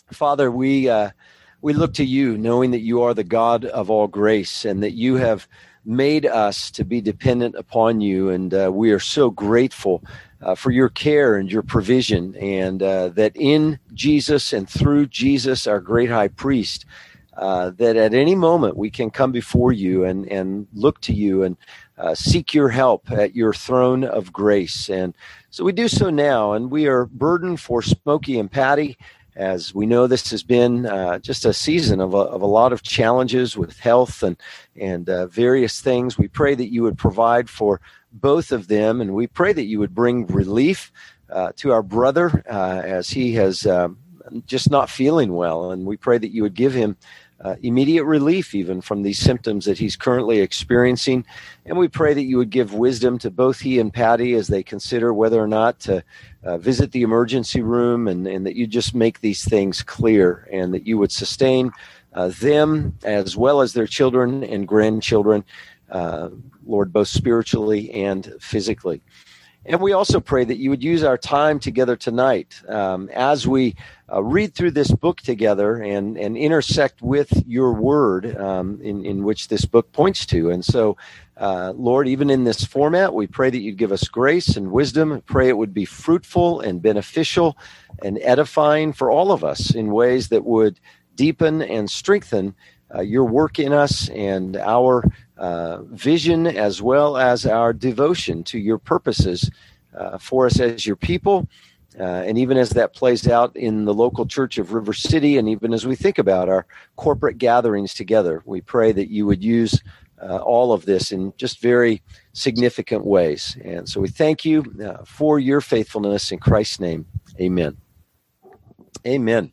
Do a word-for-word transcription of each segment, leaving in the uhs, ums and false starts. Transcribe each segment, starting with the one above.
Father, we uh, we look to you, knowing that you are the God of all grace and that you have made us to be dependent upon you. And uh, we are so grateful uh, for your care and your provision, and uh, that in Jesus and through Jesus, our great high priest, uh, that at any moment we can come before you and, and look to you and uh, seek your help at your throne of grace. And so we do so now, and we are burdened for Smokey and Patty. As we know, this has been uh, just a season of a, of a lot of challenges with health and and uh, various things. We pray that you would provide for both of them, and we pray that you would bring relief uh, to our brother uh, as he has um, just not feeling well. And we pray that you would give him uh, immediate relief even from these symptoms that he's currently experiencing. And we pray that you would give wisdom to both he and Patty as they consider whether or not to uh, visit the emergency room, and, and that you just make these things clear, and that you would sustain uh, them as well as their children and grandchildren, uh, Lord, both spiritually and physically. And we also pray that you would use our time together tonight um, as we uh, read through this book together and, and intersect with your word um, in, in which this book points to. And so, uh, Lord, even in this format, we pray that you'd give us grace and wisdom. We pray it would be fruitful and beneficial and edifying for all of us in ways that would deepen and strengthen uh, your work in us and our Uh, vision, as well as our devotion to your purposes uh, for us as your people. Uh, and even as that plays out in the local church of River City, and even as we think about our corporate gatherings together, we pray that you would use uh, all of this in just very significant ways. And so we thank you uh, for your faithfulness in Christ's name. Amen. Amen.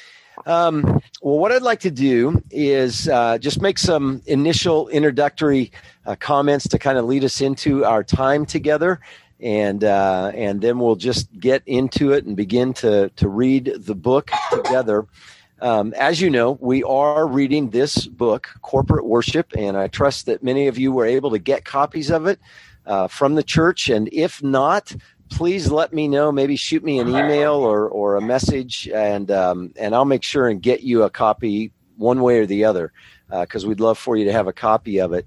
Um, well, what I'd like to do is uh, just make some initial introductory uh, comments to kind of lead us into our time together, and uh, and then we'll just get into it and begin to to read the book together. Um, as you know, we are reading this book, Corporate Worship, and I trust that many of you were able to get copies of it uh, from the church, and if not, please let me know. Maybe shoot me an email or, or a message, and um, and I'll make sure and get you a copy one way or the other, because uh, we'd love for you to have a copy of it.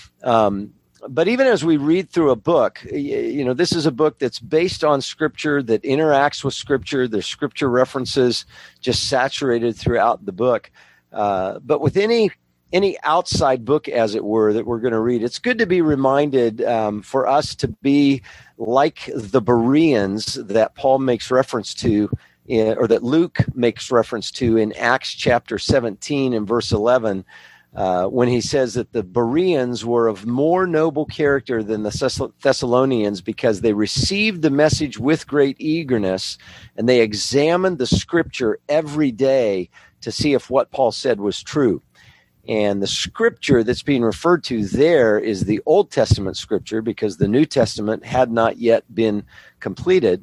Um, but even as we read through a book, you know, this is a book that's based on Scripture, that interacts with Scripture. There's Scripture references just saturated throughout the book. Uh, but with any any outside book, as it were, that we're going to read, it's good to be reminded um, for us to be like the Bereans that Paul makes reference to, in, or that Luke makes reference to in Acts chapter seventeen and verse eleven, uh, when he says that the Bereans were of more noble character than the Thessalonians because they received the message with great eagerness, and they examined the Scripture every day to see if what Paul said was true. And the Scripture that's being referred to there is the Old Testament Scripture, because the New Testament had not yet been completed.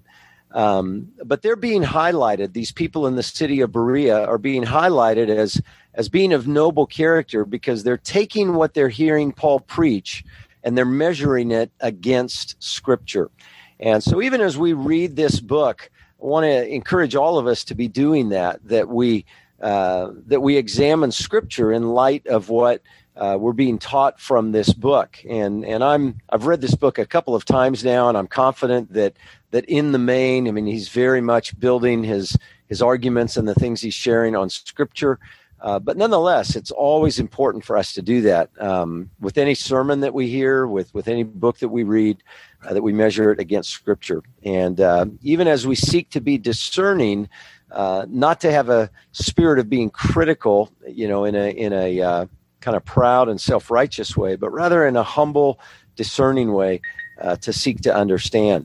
Um, but they're being highlighted. These people in the city of Berea are being highlighted as, as being of noble character because they're taking what they're hearing Paul preach and they're measuring it against Scripture. And so even as we read this book, I want to encourage all of us to be doing that, that we Uh, that we examine Scripture in light of what uh, we're being taught from this book. And and I'm I've read this book a couple of times now, and I'm confident that that in the main, I mean, he's very much building his his arguments and the things he's sharing on Scripture. Uh, but nonetheless, it's always important for us to do that um, with any sermon that we hear, with with any book that we read, uh, that we measure it against Scripture. And uh, even as we seek to be discerning, Uh, not to have a spirit of being critical, you know, in a in a uh, kind of proud and self-righteous way, but rather in a humble, discerning way uh, to seek to understand.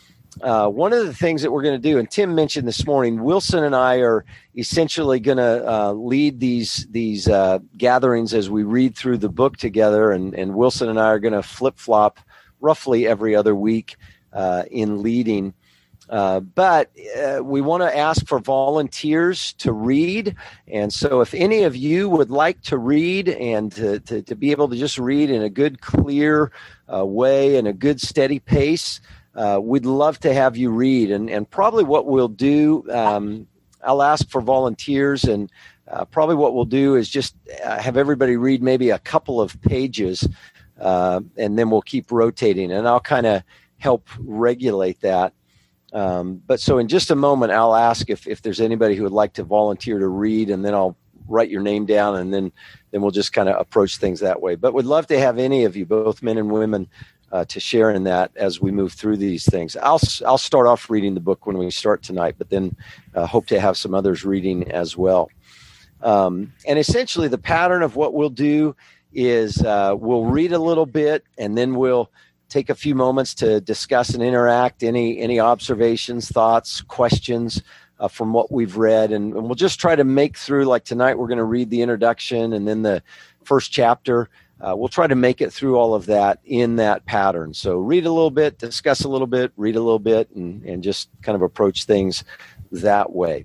Uh, one of the things that we're going to do, and Tim mentioned this morning, Wilson and I are essentially going to uh, lead these these uh, gatherings as we read through the book together, and, and Wilson and I are going to flip-flop roughly every other week uh, in leading. Uh, but uh, we want to ask for volunteers to read. And so if any of you would like to read and to, to, to be able to just read in a good, clear uh, way and a good, steady pace, uh, we'd love to have you read. And, and probably what we'll do um, I'll ask for volunteers, and uh, probably what we'll do is just uh, have everybody read maybe a couple of pages, uh, and then we'll keep rotating, and I'll kind of help regulate that. Um, but so in just a moment, I'll ask if, if there's anybody who would like to volunteer to read, and then I'll write your name down, and then, then we'll just kind of approach things that way. But we'd love to have any of you, both men and women, uh, to share in that as we move through these things. I'll, I'll start off reading the book when we start tonight, but then uh, hope to have some others reading as well. Um, and essentially the pattern of what we'll do is uh, we'll read a little bit, and then we'll take a few moments to discuss and interact, any any observations, thoughts, questions uh, from what we've read. And, and we'll just try to make through, like tonight, we're going to read the introduction and then the first chapter. Uh, we'll try to make it through all of that in that pattern. So read a little bit, discuss a little bit, read a little bit, and, and just kind of approach things that way.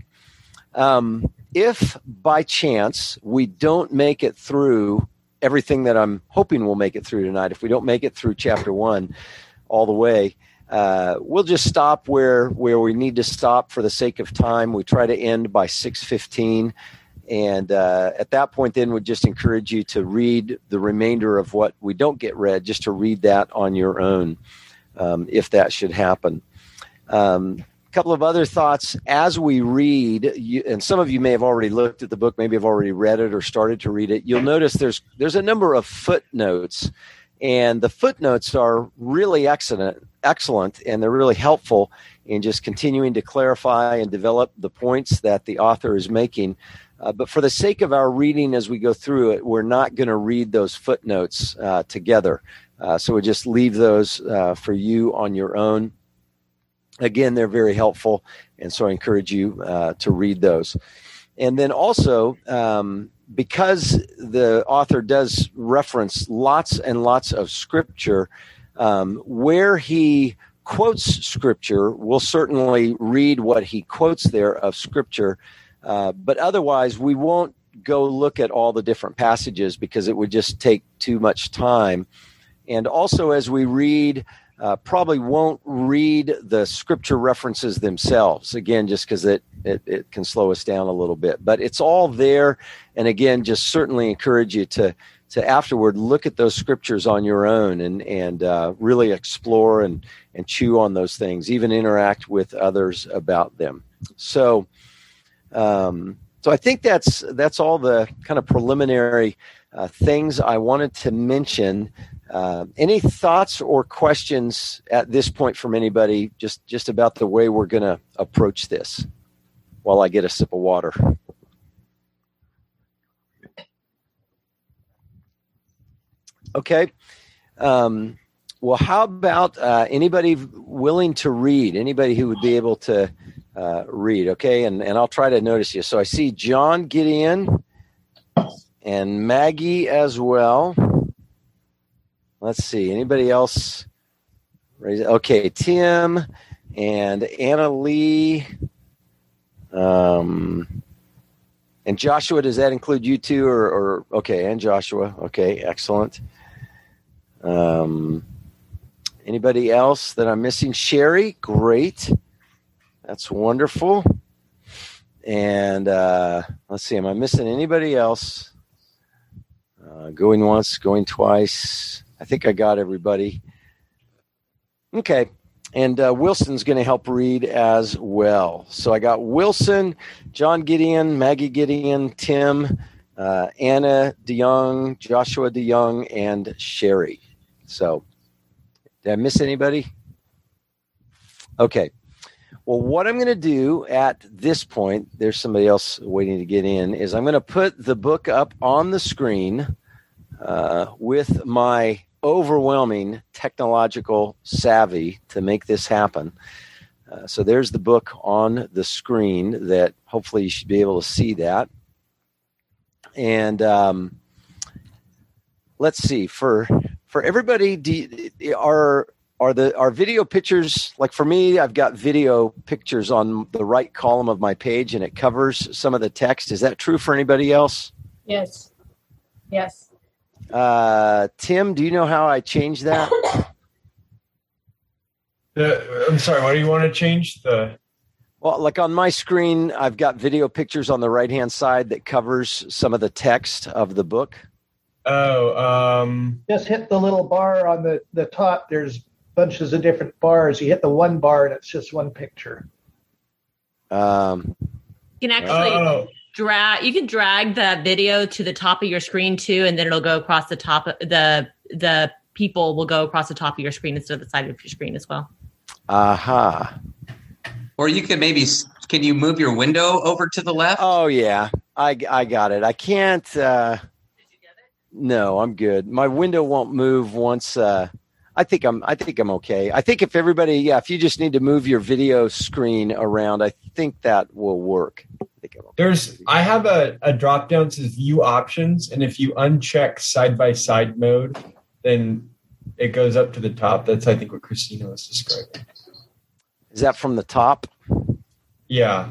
Um, if by chance we don't make it through everything that I'm hoping we'll make it through tonight, if we don't make it through chapter one all the way, uh, we'll just stop where where we need to stop for the sake of time. We try to end by six fifteen, and uh, at that point then we'd just encourage you to read the remainder of what we don't get read, just to read that on your own, um, if that should happen. Um, couple of other thoughts as we read, you, and some of you may have already looked at the book, maybe have already read it or started to read it. You'll notice there's there's a number of footnotes, and the footnotes are really excellent, excellent, and they're really helpful in just continuing to clarify and develop the points that the author is making. Uh, but for the sake of our reading as we go through it, we're not going to read those footnotes uh, together. Uh, so we just leave those uh, for you on your own. Again, they're very helpful, and so I encourage you uh, to read those. And then also, um, because the author does reference lots and lots of Scripture, um, where he quotes Scripture, we'll certainly read what he quotes there of Scripture, uh, but otherwise we won't go look at all the different passages because it would just take too much time. And also as we read, Uh, probably won't read the Scripture references themselves, again, just because it, it, it can slow us down a little bit. But it's all there, and again, just certainly encourage you to to afterward look at those Scriptures on your own and, and uh, really explore and, and chew on those things, even interact with others about them. So, um, so I think that's, that's all the kind of preliminary uh, things I wanted to mention. Uh, any thoughts or questions at this point from anybody just, just about the way we're going to approach this while I get a sip of water? Okay. Um, well, how about uh, anybody willing to read? Anybody who would be able to uh, read? Okay. And, and I'll try to notice you. So I see John Gideon and Maggie as well. Let's see. Anybody else? Okay, Tim and Anna Lee. Um, and Joshua, does that include you two? Or, or okay, and Joshua. Okay, excellent. Um, anybody else that I'm missing? Sherry, great. That's wonderful. And uh, let's see. Am I missing anybody else? Uh, going once, going twice. I think I got everybody. Okay. And uh, Wilson's going to help read as well. So I got Wilson, John Gideon, Maggie Gideon, Tim, uh, Anna DeYoung, Joshua DeYoung, and Sherry. So did I miss anybody? Okay. Well, what I'm going to do at this point, there's somebody else waiting to get in, is I'm going to put the book up on the screen uh, with my overwhelming technological savvy to make this happen. Uh, so there's the book on the screen that hopefully you should be able to see that. And um, let's see, for for everybody, do, are are the are video pictures, like for me, I've got video pictures on the right column of my page and it covers some of the text. Is that true for anybody else? Yes. Yes. Uh, Tim, do you know how I change that? The, I'm sorry, what do you want to change? The Well, like on my screen, I've got video pictures on the right-hand side that covers some of the text of the book. Oh, um, Just hit the little bar on the, the top. There's bunches of different bars. You hit the one bar and it's just one picture. Um, You can actually oh, drag. You can drag the video to the top of your screen too, and then it'll go across the top. Of, the the people will go across the top of your screen instead of the side of your screen as well. aha. Or you could maybe, can you move your window over to the left? Oh, yeah. I, I got it. I can't. Uh, Did you get it? no, I'm good. My window won't move once. Uh, I think I'm. I think I'm okay. I think if everybody, yeah, if you just need to move your video screen around, I think that will work. I think I'm okay. there's, I have a, a drop down that says view options. And if you uncheck side by side mode, then it goes up to the top. That's, I think, what Christina was describing. Is that from the top? Yeah.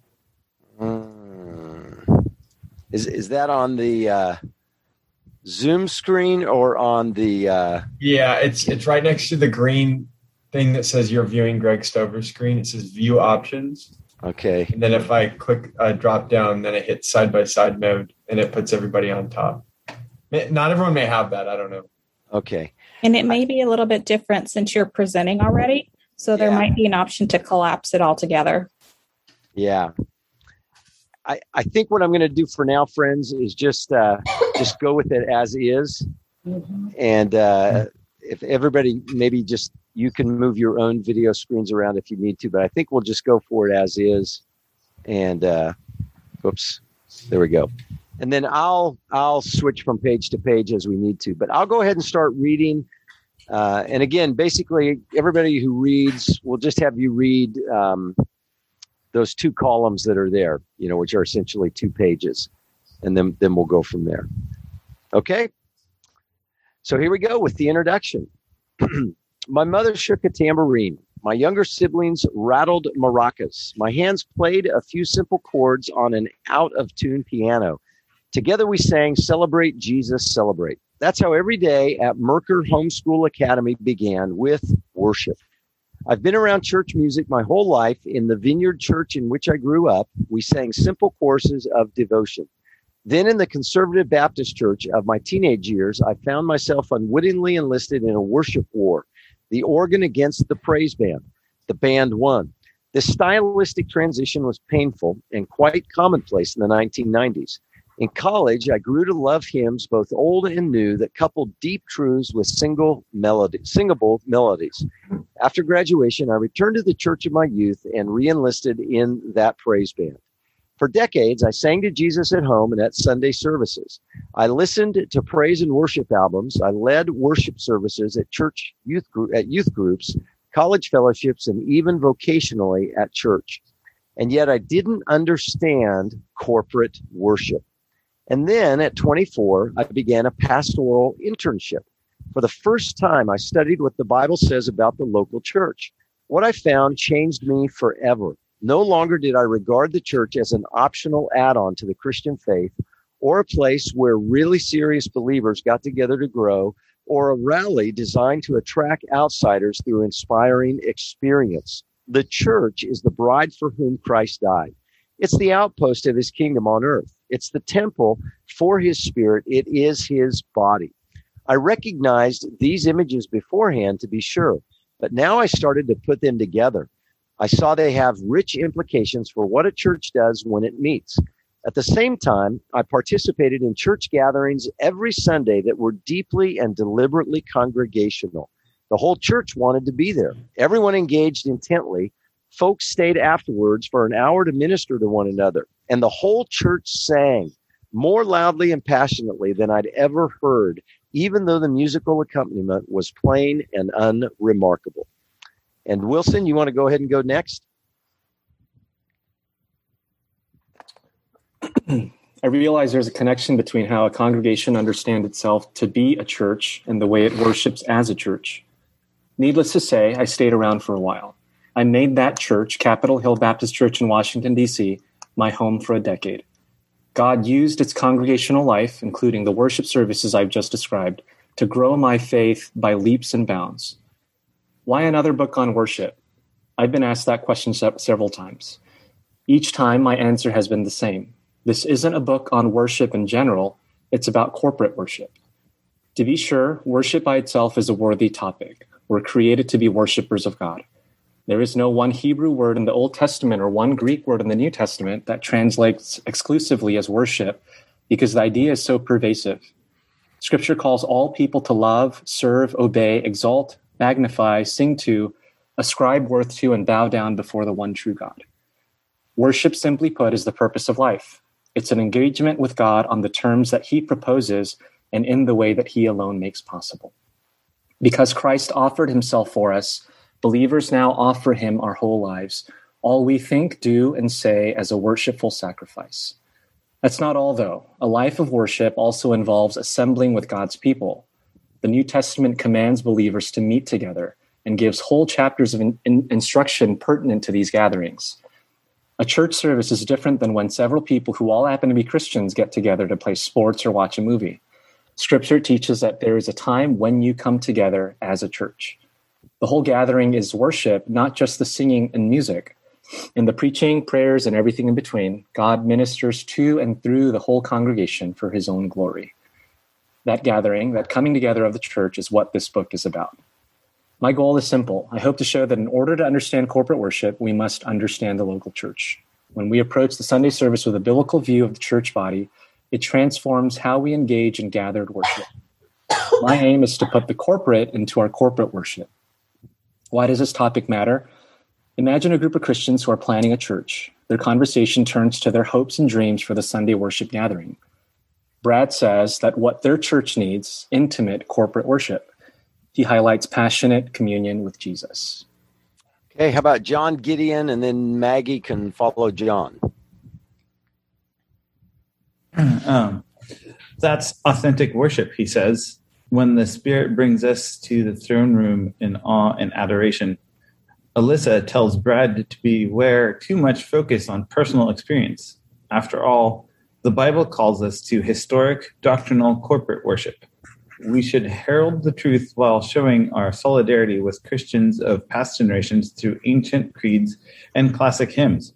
Mm. Is is that on the uh, Zoom screen or on the? Uh, Yeah, it's it's right next to the green thing that says you're viewing Greg Stover's screen. It says view options. okay. And then if I click uh, drop down, then it hits side by side mode and it puts everybody on top. Not everyone may have that. I don't know. Okay. And it may be a little bit different since you're presenting already. So there Yeah. might be an option to collapse it all together. Yeah. I, I think what I'm going to do for now, friends, is just uh, just go with it as is. Mhm. And uh, if everybody, maybe just you can move your own video screens around if you need to, but I think we'll just go for it as is. And uh, whoops, there we go. And then I'll I'll switch from page to page as we need to. But I'll go ahead and start reading. Uh, and again, basically, everybody who reads, we'll just have you read um, those two columns that are there, you know, which are essentially two pages. And then, then we'll go from there. Okay? So here we go with the introduction. My mother shook a tambourine. My younger siblings rattled maracas. My hands played a few simple chords on an out-of-tune piano. Together we sang, "Celebrate Jesus, Celebrate." That's how every day at Merker Homeschool Academy began, with worship. I've been around church music my whole life. In the Vineyard Church in which I grew up, we sang simple courses of devotion. Then in the Conservative Baptist Church of my teenage years, I found myself unwittingly enlisted in a worship war. The organ against the praise band. The band won. This stylistic transition was painful and quite commonplace in the nineteen nineties. In college, I grew to love hymns, both old and new, that coupled deep truths with single melody, singable melodies. After graduation, I returned to the church of my youth and re-enlisted in that praise band. For decades, I sang to Jesus at home and at Sunday services. I listened to praise and worship albums. I led worship services at church youth group, at youth groups, college fellowships, and even vocationally at church. And yet I didn't understand corporate worship. And then at twenty-four, I began a pastoral internship. For the first time, I studied what the Bible says about the local church. What I found changed me forever. No longer did I regard the church as an optional add-on to the Christian faith, or a place where really serious believers got together to grow, or a rally designed to attract outsiders through inspiring experience. The church is the bride for whom Christ died. It's the outpost of his kingdom on earth. It's the temple for his spirit. It is his body. I recognized these images beforehand, to be sure, but now I started to put them together. I saw they have rich implications for what a church does when it meets. At the same time, I participated in church gatherings every Sunday that were deeply and deliberately congregational. The whole church wanted to be there. Everyone engaged intently. Folks stayed afterwards for an hour to minister to one another. And the whole church sang more loudly and passionately than I'd ever heard, even though the musical accompaniment was plain and unremarkable. And Wilson, you want to go ahead and go next? I realize there's a connection between how a congregation understands itself to be a church and the way it worships as a church. Needless to say, I stayed around for a while. I made that church, Capitol Hill Baptist Church in Washington, D C, my home for a decade. God used its congregational life, including the worship services I've just described, to grow my faith by leaps and bounds. Why another book on worship? I've been asked that question se- several times. Each time, my answer has been the same. This isn't a book on worship in general. It's about corporate worship. To be sure, worship by itself is a worthy topic. We're created to be worshipers of God. There is no one Hebrew word in the Old Testament or one Greek word in the New Testament that translates exclusively as worship, because the idea is so pervasive. Scripture calls all people to love, serve, obey, exalt, magnify, sing to, ascribe worth to, and bow down before the one true God. Worship, simply put, is the purpose of life. It's an engagement with God on the terms that he proposes and in the way that he alone makes possible. Because Christ offered himself for us, believers now offer him our whole lives, all we think, do, and say as a worshipful sacrifice. That's not all, though. A life of worship also involves assembling with God's people. The New Testament commands believers to meet together and gives whole chapters of in- in- instruction pertinent to these gatherings. A church service is different than when several people who all happen to be Christians get together to play sports or watch a movie. Scripture teaches that there is a time when you come together as a church. The whole gathering is worship, not just the singing and music. In the preaching, prayers, and everything in between, God ministers to and through the whole congregation for his own glory. That gathering, that coming together of the church, is what this book is about. My goal is simple. I hope to show that in order to understand corporate worship, we must understand the local church. When we approach the Sunday service with a biblical view of the church body, it transforms how we engage in gathered worship. My aim is to put the corporate into our corporate worship. Why does this topic matter? Imagine a group of Christians who are planning a church. Their conversation turns to their hopes and dreams for the Sunday worship gathering. Brad says that what their church needs, intimate corporate worship. He highlights passionate communion with Jesus. Okay, how about John Gideon, and then Maggie can follow John. Um, that's authentic worship, he says, when the Spirit brings us to the throne room in awe and adoration. Alyssa tells Brad to beware too much focus on personal experience. After all, the Bible calls us to historic, doctrinal, corporate worship. We should herald the truth while showing our solidarity with Christians of past generations through ancient creeds and classic hymns.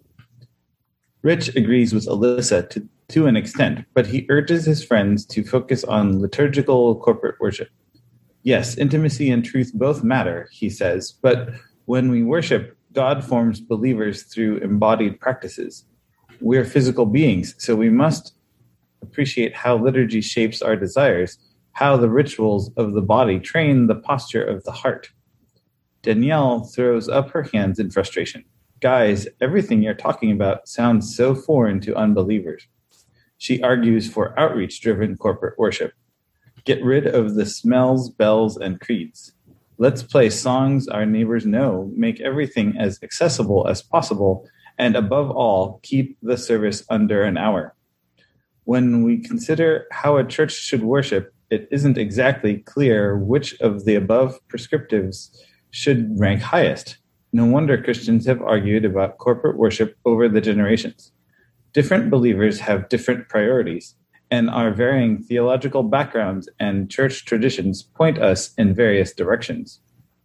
Rich agrees with Alyssa to, to an extent, but he urges his friends to focus on liturgical corporate worship. Yes, intimacy and truth both matter, he says, but when we worship, God forms believers through embodied practices. We're physical beings, so we must appreciate how liturgy shapes our desires, how the rituals of the body train the posture of the heart. Danielle throws up her hands in frustration. Guys, everything you're talking about sounds so foreign to unbelievers. She argues for outreach-driven corporate worship. Get rid of the smells, bells, and creeds. Let's play songs our neighbors know, make everything as accessible as possible, and above all, keep the service under an hour. When we consider how a church should worship, it isn't exactly clear which of the above prescriptives should rank highest. No wonder Christians have argued about corporate worship over the generations. Different believers have different priorities, and our varying theological backgrounds and church traditions point us in various directions.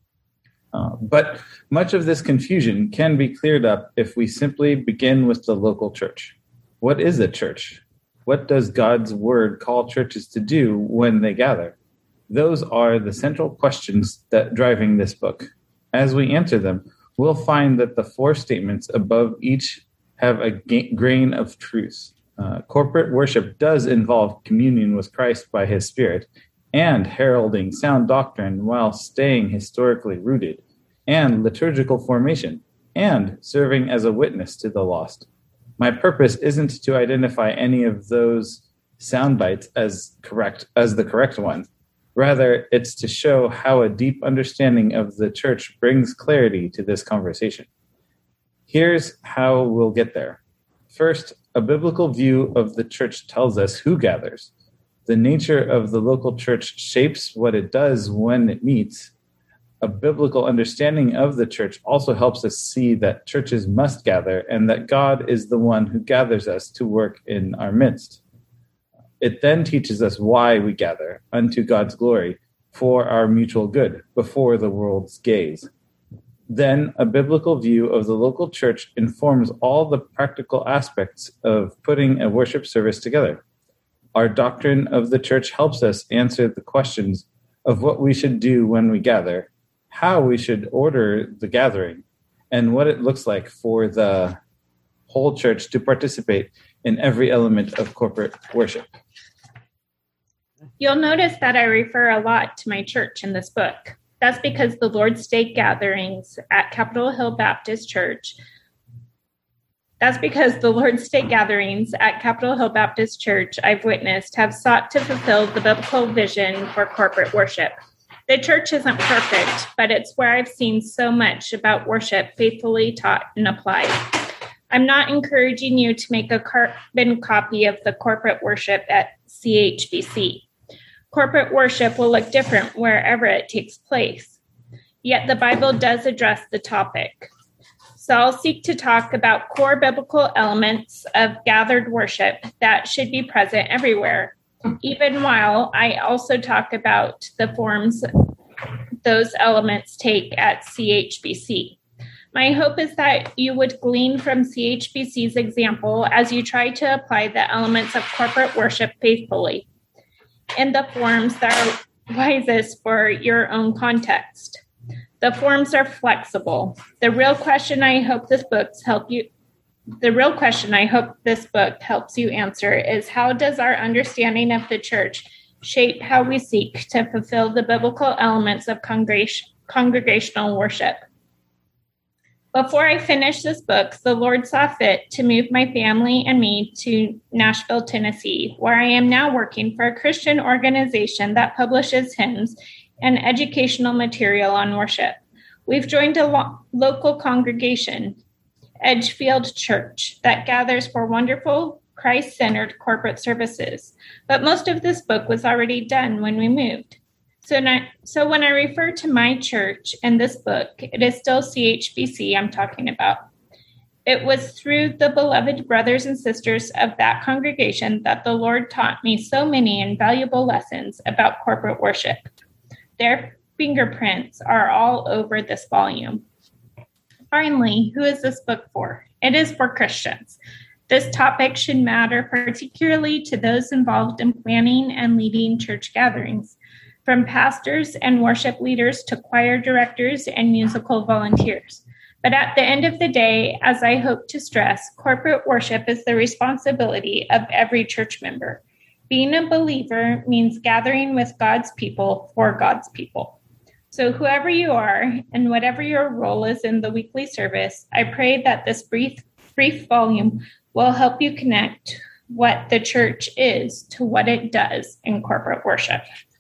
Uh, but much of this confusion can be cleared up if we simply begin with the local church. What is a church? What does God's word call churches to do when they gather? Those are the central questions that driving this book. As we answer them, we'll find that the four statements above each have a ga- grain of truth. Uh, corporate worship does involve communion with Christ by his Spirit, and heralding sound doctrine while staying historically rooted, and liturgical formation, and serving as a witness to the lost. My purpose isn't to identify any of those sound bites as correct as the correct one. Rather, it's to show how a deep understanding of the church brings clarity to this conversation. Here's how we'll get there. First, a biblical view of the church tells us who gathers. The nature of the local church shapes what it does when it meets. A biblical understanding of the church also helps us see that churches must gather and that God is the one who gathers us to work in our midst. It then teaches us why we gather, unto God's glory, for our mutual good, before the world's gaze. Then a biblical view of the local church informs all the practical aspects of putting a worship service together. Our doctrine of the church helps us answer the questions of what we should do when we gather, how we should order the gathering, and what it looks like for the whole church to participate in every element of corporate worship. You'll notice that I refer a lot to my church in this book. That's because the Lord's Day gatherings at Capitol Hill Baptist Church That's because the Lord's Day gatherings at Capitol Hill Baptist Church I've witnessed have sought to fulfill the biblical vision for corporate worship. The church isn't perfect, but it's where I've seen so much about worship faithfully taught and applied. I'm not encouraging you to make a carbon copy of the corporate worship at C H B C. Corporate worship will look different wherever it takes place. Yet the Bible does address the topic. So I'll seek to talk about core biblical elements of gathered worship that should be present everywhere, even while I also talk about the forms those elements take at C H B C. My hope is that you would glean from C H B C's example as you try to apply the elements of corporate worship faithfully in the forms that are wisest for your own context. The forms are flexible. The real question I hope this book help you the real question I hope this book helps you answer is, how does our understanding of the church shape how we seek to fulfill the biblical elements of congregation, congregational worship? Before I finish this book, the Lord saw fit to move my family and me to Nashville, Tennessee, where I am now working for a Christian organization that publishes hymns and educational material on worship. We've joined a lo- local congregation, Edgefield Church, that gathers for wonderful, Christ-centered corporate services. But most of this book was already done when we moved. So, not, so when I refer to my church in this book, it is still C H B C I'm talking about. It was through the beloved brothers and sisters of that congregation that the Lord taught me so many invaluable lessons about corporate worship. Their fingerprints are all over this volume. Finally, who is this book for? It is for Christians. This topic should matter particularly to those involved in planning and leading church gatherings, from pastors and worship leaders to choir directors and musical volunteers. But at the end of the day, as I hope to stress, corporate worship is the responsibility of every church member. Being a believer means gathering with God's people for God's people. So whoever you are and whatever your role is in the weekly service, I pray that this brief, brief volume will help you connect what the church is to what it does in corporate worship.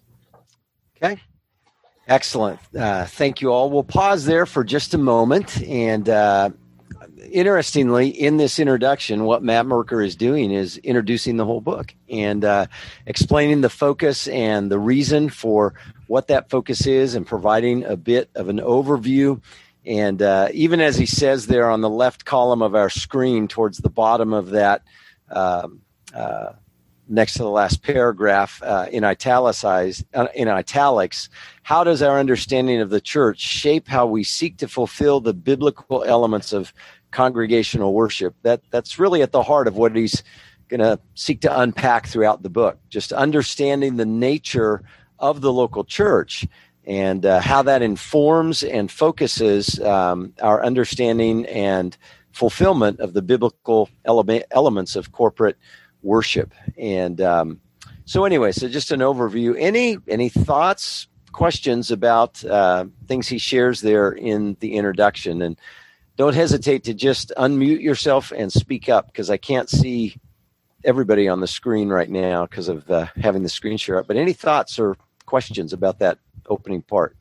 Okay. Excellent. Uh, thank you all. We'll pause there for just a moment. And uh, interestingly, in this introduction, what Matt Merker is doing is introducing the whole book and uh, explaining the focus and the reason for what that focus is and providing a bit of an overview. And uh, even as he says there on the left column of our screen towards the bottom of that, um, uh, next to the last paragraph uh, in italicized uh, in italics, how does our understanding of the church shape how we seek to fulfill the biblical elements of congregational worship? That that's really at the heart of what he's going to seek to unpack throughout the book. Just understanding the nature of the local church and uh, how that informs and focuses um, our understanding and fulfillment of the biblical ele- elements of corporate worship. And um, so anyway, so just an overview. Any any thoughts, questions about uh, things he shares there in the introduction? And don't hesitate to just unmute yourself and speak up, because I can't see everybody on the screen right now because of uh, having the screen share up. But any thoughts or questions about that opening part?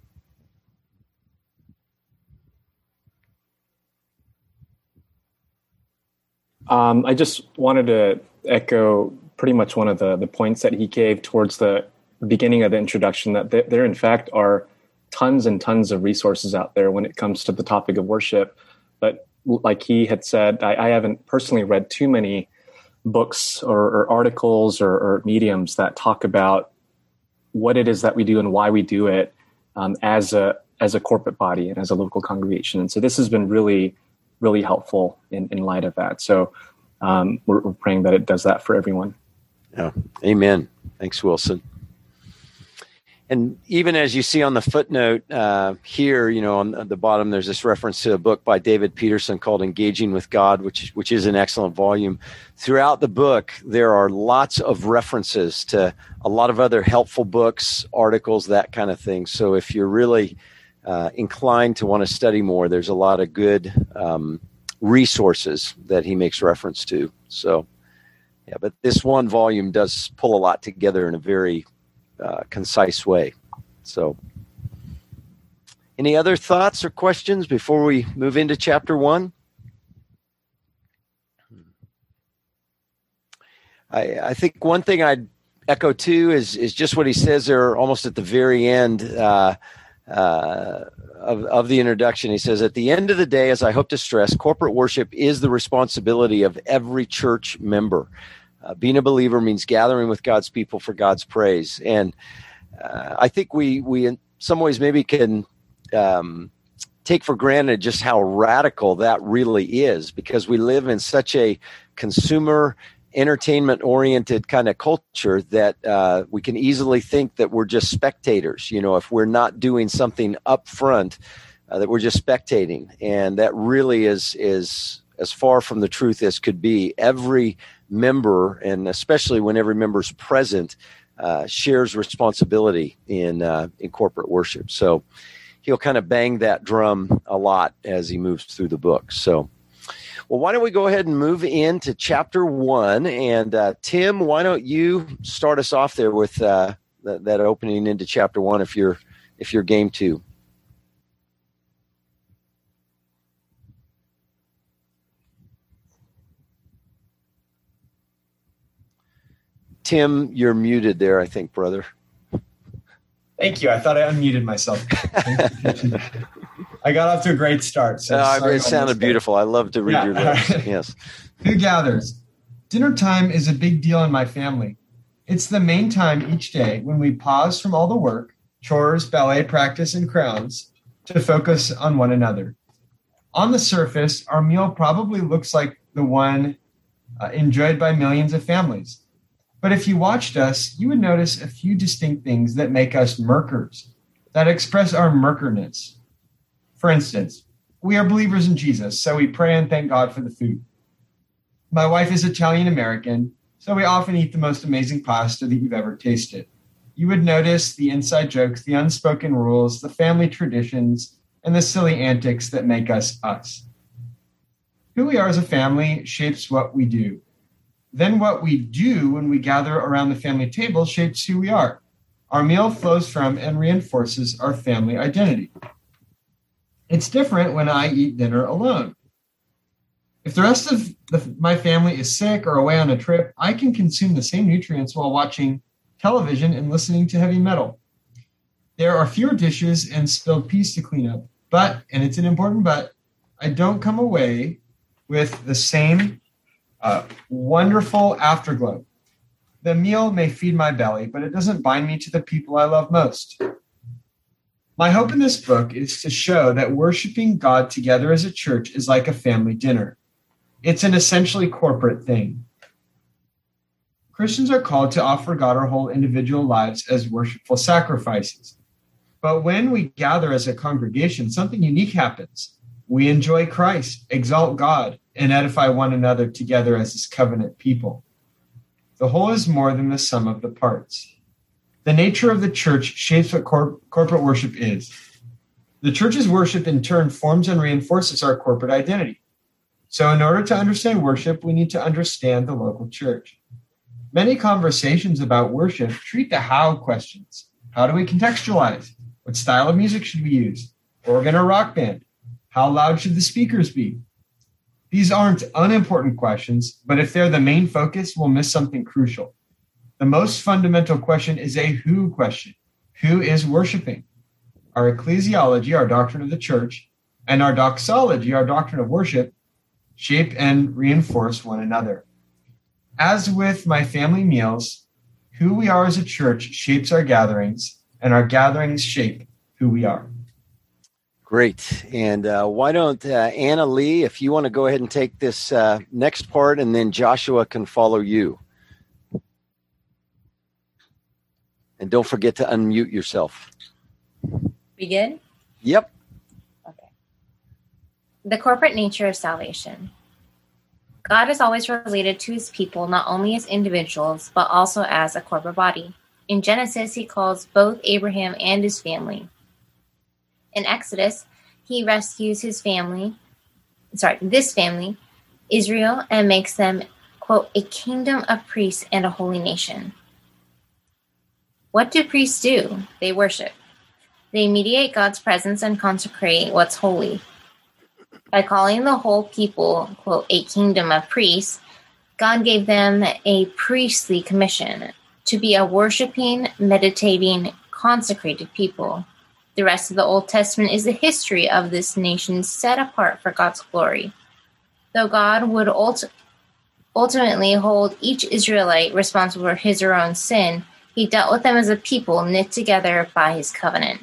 Um, I just wanted to echo pretty much one of the, the points that he gave towards the beginning of the introduction, that there, there in fact are tons and tons of resources out there when it comes to the topic of worship. But like he had said, I, I haven't personally read too many books or, or articles or, or mediums that talk about what it is that we do and why we do it um, as a as a corporate body and as a local congregation. And so this has been really, really helpful in, in light of that. So um, we're, we're praying that it does that for everyone. Yeah. Amen. Thanks, Wilson. And even as you see on the footnote uh, here, you know, on the bottom, there's this reference to a book by David Peterson called Engaging with God, which, which is an excellent volume. Throughout the book, there are lots of references to a lot of other helpful books, articles, that kind of thing. So if you're really uh, inclined to want to study more, there's a lot of good um, resources that he makes reference to. So, yeah, but this one volume does pull a lot together in a very Uh, concise way. So, any other thoughts or questions before we move into chapter one? I, I think one thing I'd echo too is is just what he says there almost at the very end uh, uh, of, of the introduction. He says, at the end of the day, as I hope to stress, corporate worship is the responsibility of every church member. Uh, being a believer means gathering with God's people for God's praise. And uh, I think we, we in some ways maybe can um, take for granted just how radical that really is, because we live in such a consumer, entertainment-oriented kind of culture that uh, we can easily think that we're just spectators. You know, if we're not doing something up front, uh, that we're just spectating. And that really is is as far from the truth as could be. Every member, and especially when every member is present, uh, shares responsibility in uh, in corporate worship. So he'll kind of bang that drum a lot as he moves through the book. So, well, why don't we go ahead and move into chapter one? And uh, Tim, why don't you start us off there with uh, th- that opening into chapter one, if you're if you're game to. Tim, you're muted there, I think, brother. Thank you. I thought I unmuted myself. I got off to a great start. So uh, it sounded beautiful. I love to read yeah. your lips. Yes. Who gathers? Dinner time is a big deal in my family. It's the main time each day when we pause from all the work, chores, ballet practice, and crowns to focus on one another. On the surface, our meal probably looks like the one uh, enjoyed by millions of families. But if you watched us, you would notice a few distinct things that make us Merkers, that express our Merkerness. For instance, we are believers in Jesus, so we pray and thank God for the food. My wife is Italian-American, so we often eat the most amazing pasta that you've ever tasted. You would notice the inside jokes, the unspoken rules, the family traditions, and the silly antics that make us us. Who we are as a family shapes what we do. Then what we do when we gather around the family table shapes who we are. Our meal flows from and reinforces our family identity. It's different when I eat dinner alone. If the rest of the, my family is sick or away on a trip, I can consume the same nutrients while watching television and listening to heavy metal. There are fewer dishes and spilled peas to clean up, but, and it's an important but, I don't come away with the same Uh, wonderful afterglow. The meal may feed my belly, but it doesn't bind me to the people I love most. My hope in this book is to show that worshiping God together as a church is like a family dinner. It's an essentially corporate thing. Christians are called to offer God our whole individual lives as worshipful sacrifices. But when we gather as a congregation, something unique happens. We enjoy Christ, exalt God, and edify one another together as his covenant people. The whole is more than the sum of the parts. The nature of the church shapes what cor- corporate worship is. The church's worship in turn forms and reinforces our corporate identity. So in order to understand worship, we need to understand the local church. Many conversations about worship treat the how questions. How do we contextualize? What style of music should we use? Organ or rock band? How loud should the speakers be? These aren't unimportant questions, but if they're the main focus, we'll miss something crucial. The most fundamental question is a who question. Who is worshiping? Our ecclesiology, our doctrine of the church, and our doxology, our doctrine of worship, shape and reinforce one another. As with my family meals, who we are as a church shapes our gatherings, and our gatherings shape who we are. Great. And uh, why don't uh, Anna Lee, if you want to go ahead and take this uh, next part, and then Joshua can follow you. And don't forget to unmute yourself. We good? Yep. Okay. The corporate nature of salvation. God is always related to his people, not only as individuals, but also as a corporate body. In Genesis, he calls both Abraham and his family. In Exodus, he rescues his family, sorry, this family, Israel, and makes them, quote, a kingdom of priests and a holy nation. What do priests do? They worship. They mediate God's presence and consecrate what's holy. By calling the whole people, quote, a kingdom of priests, God gave them a priestly commission to be a worshiping, meditating, consecrated people. The rest of the Old Testament is the history of this nation set apart for God's glory. Though God would ult- ultimately hold each Israelite responsible for his or own sin, he dealt with them as a people knit together by his covenant.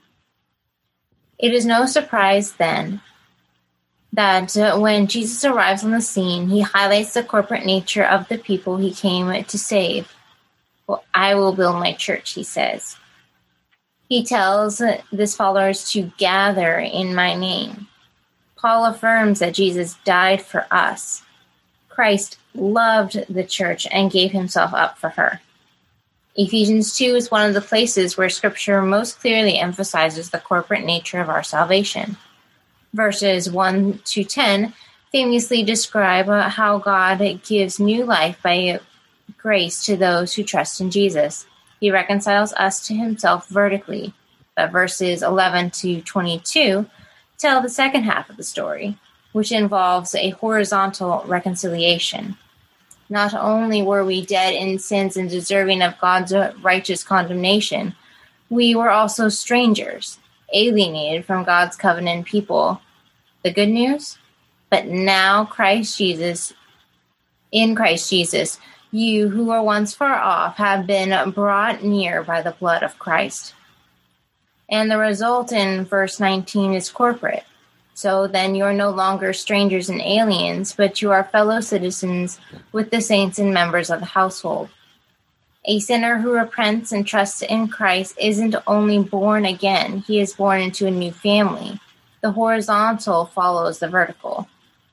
It is no surprise, then, that uh, when Jesus arrives on the scene, he highlights the corporate nature of the people he came to save. Well, I will build my church, he says. He tells his followers to gather in my name. Paul affirms that Jesus died for us. Christ loved the church and gave himself up for her. Ephesians two is one of the places where Scripture most clearly emphasizes the corporate nature of our salvation. Verses one to ten famously describe how God gives new life by grace to those who trust in Jesus. He reconciles us to himself vertically, but verses eleven to twenty-two tell the second half of the story, which involves a horizontal reconciliation. Not only were we dead in sins and deserving of God's righteous condemnation, we were also strangers, alienated from God's covenant people. The good news? But now Christ Jesus, in Christ Jesus, you who were once far off have been brought near by the blood of Christ. And the result in verse nineteen is corporate. So then you are no longer strangers and aliens, but you are fellow citizens with the saints and members of the household. A sinner who repents and trusts in Christ isn't only born again, he is born into a new family. The horizontal follows the vertical.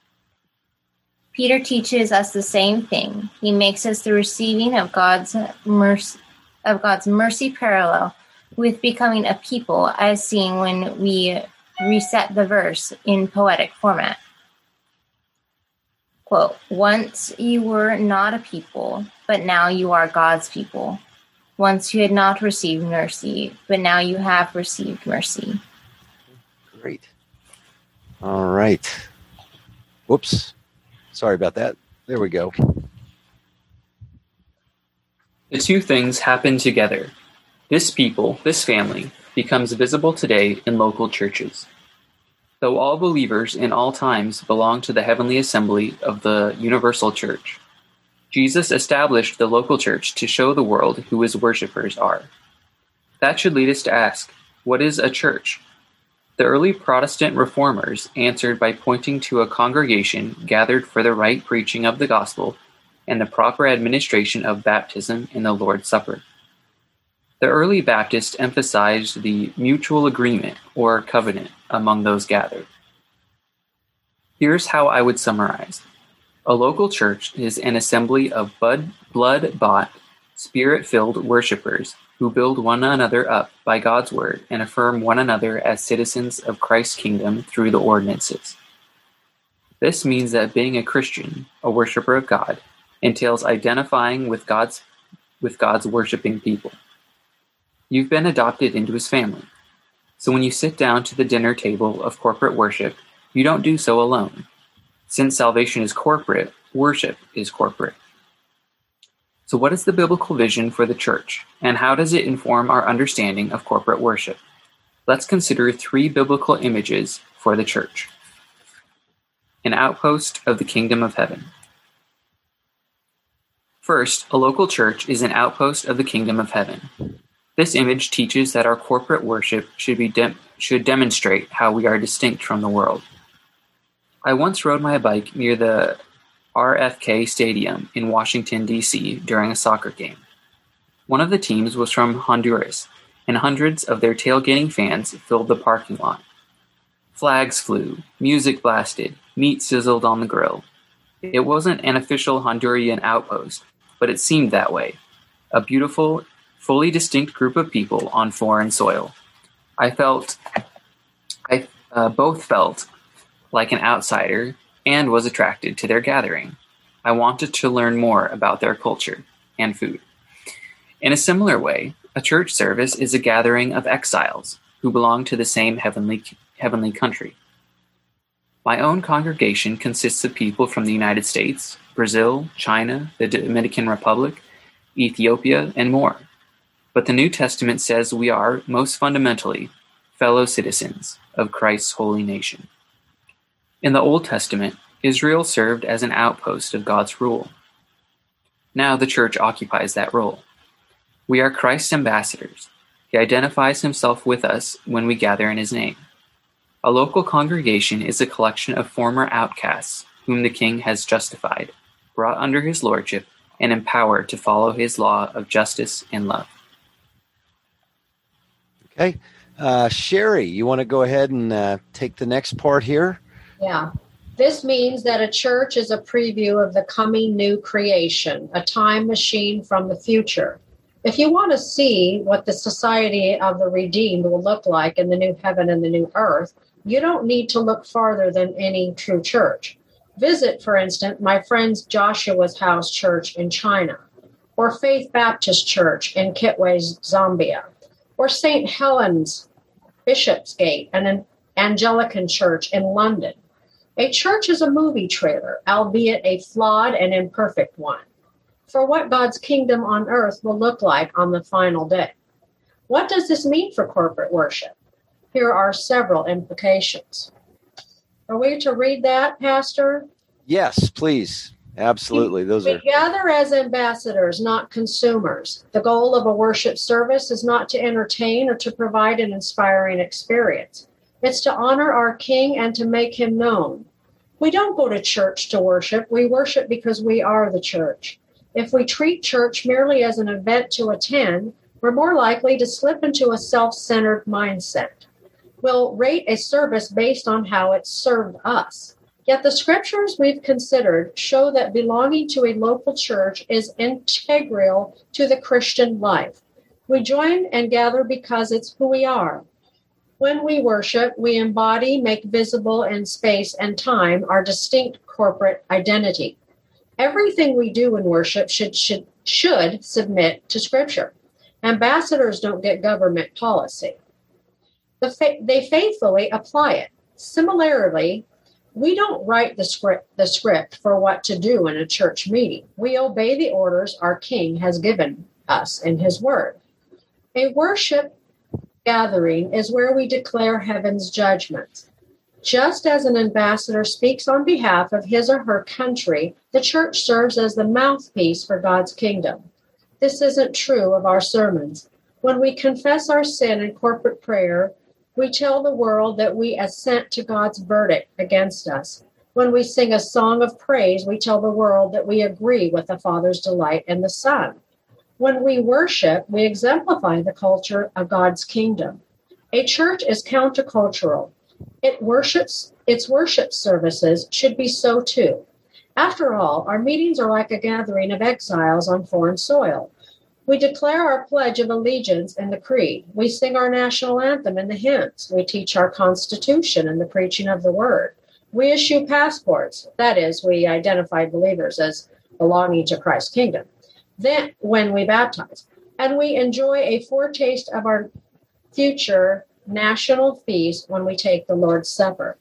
Peter teaches us the same thing. He makes us the receiving of God's mercy, of God's mercy parallel with becoming a people, as seen when we reset the verse in poetic format. Quote, once you were not a people, but now you are God's people. Once you had not received mercy, but now you have received mercy. Great. All right. Whoops. Sorry about that. There we go. The two things happen together. This people, this family, becomes visible today in local churches. Though all believers in all times belong to the heavenly assembly of the universal church, Jesus established the local church to show the world who his worshipers are. That should lead us to ask, what is a church? The early Protestant reformers answered by pointing to a congregation gathered for the right preaching of the gospel and the proper administration of baptism and the Lord's Supper. The early Baptists emphasized the mutual agreement or covenant among those gathered. Here's how I would summarize. A local church is an assembly of blood-bought, spirit-filled worshipers who build one another up by God's word and affirm one another as citizens of Christ's kingdom through the ordinances. This means that being a Christian, a worshiper of God, entails identifying with God's with God's worshiping people. You've been adopted into his family. So when you sit down to the dinner table of corporate worship, you don't do so alone. Since salvation is corporate, worship is corporate. So what is the biblical vision for the church, and how does it inform our understanding of corporate worship? Let's consider three biblical images for the church. An outpost of the kingdom of heaven. First, a local church is an outpost of the kingdom of heaven. This image teaches that our corporate worship should be de- should demonstrate how we are distinct from the world. I once rode my bike near the R F K Stadium in Washington, D C during a soccer game. One of the teams was from Honduras, and hundreds of their tailgating fans filled the parking lot. Flags flew, music blasted, meat sizzled on the grill. It wasn't an official Honduran outpost, but it seemed that way. A beautiful, fully distinct group of people on foreign soil. I felt, I uh, both felt like an outsider and was attracted to their gathering. I wanted to learn more about their culture and food. In a similar way, a church service is a gathering of exiles who belong to the same heavenly heavenly country. My own congregation consists of people from the United States, Brazil, China, the Dominican Republic, Ethiopia, and more. But the New Testament says we are, most fundamentally, fellow citizens of Christ's holy nation. In the Old Testament, Israel served as an outpost of God's rule. Now the church occupies that role. We are Christ's ambassadors. He identifies himself with us when we gather in his name. A local congregation is a collection of former outcasts whom the king has justified, brought under his lordship, and empowered to follow his law of justice and love. Okay. Uh, Sherry, you want to go ahead and uh, take the next part here? Yeah. This means that a church is a preview of the coming new creation, a time machine from the future. If you want to see what the society of the redeemed will look like in the new heaven and the new earth, you don't need to look farther than any true church. Visit, for instance, my friend Joshua's House Church in China, or Faith Baptist Church in Kitwe, Zambia, or Saint Helens Bishopsgate and an Anglican Church in London. A church is a movie trailer, albeit a flawed and imperfect one, for what God's kingdom on earth will look like on the final day. What does this mean for corporate worship? Here are several implications. Are we to read that, Pastor? Yes, please. Absolutely. Those we are. gather as ambassadors, not consumers. The goal of a worship service is not to entertain or to provide an inspiring experience. It's to honor our King and to make him known. We don't go to church to worship. We worship because we are the church. If we treat church merely as an event to attend, we're more likely to slip into a self-centered mindset. We'll rate a service based on how it served us. Yet the scriptures we've considered show that belonging to a local church is integral to the Christian life. We join and gather because it's who we are. When we worship, we embody, make visible in space and time our distinct corporate identity. Everything we do in worship should, should, should submit to Scripture. Ambassadors don't get government policy. The fa- they faithfully apply it. Similarly, we don't write the script, the script for what to do in a church meeting. We obey the orders our King has given us in his word. A worship gathering is where we declare heaven's judgments. Just as an ambassador speaks on behalf of his or her country, the church serves as the mouthpiece for God's kingdom. This isn't true of our sermons. When we confess our sin in corporate prayer, we tell the world that we assent to God's verdict against us. When we sing a song of praise, we tell the world that we agree with the Father's delight in the Son. When we worship, we exemplify the culture of God's kingdom. A church is countercultural. It worships, its worship services should be so too. After all, our meetings are like a gathering of exiles on foreign soil. We declare our pledge of allegiance in the creed. We sing our national anthem in the hymns. We teach our Constitution in the preaching of the word. We issue passports. That is, we identify believers as belonging to Christ's kingdom. Then, when we baptize, and we enjoy a foretaste of our future national feast when we take the Lord's Supper.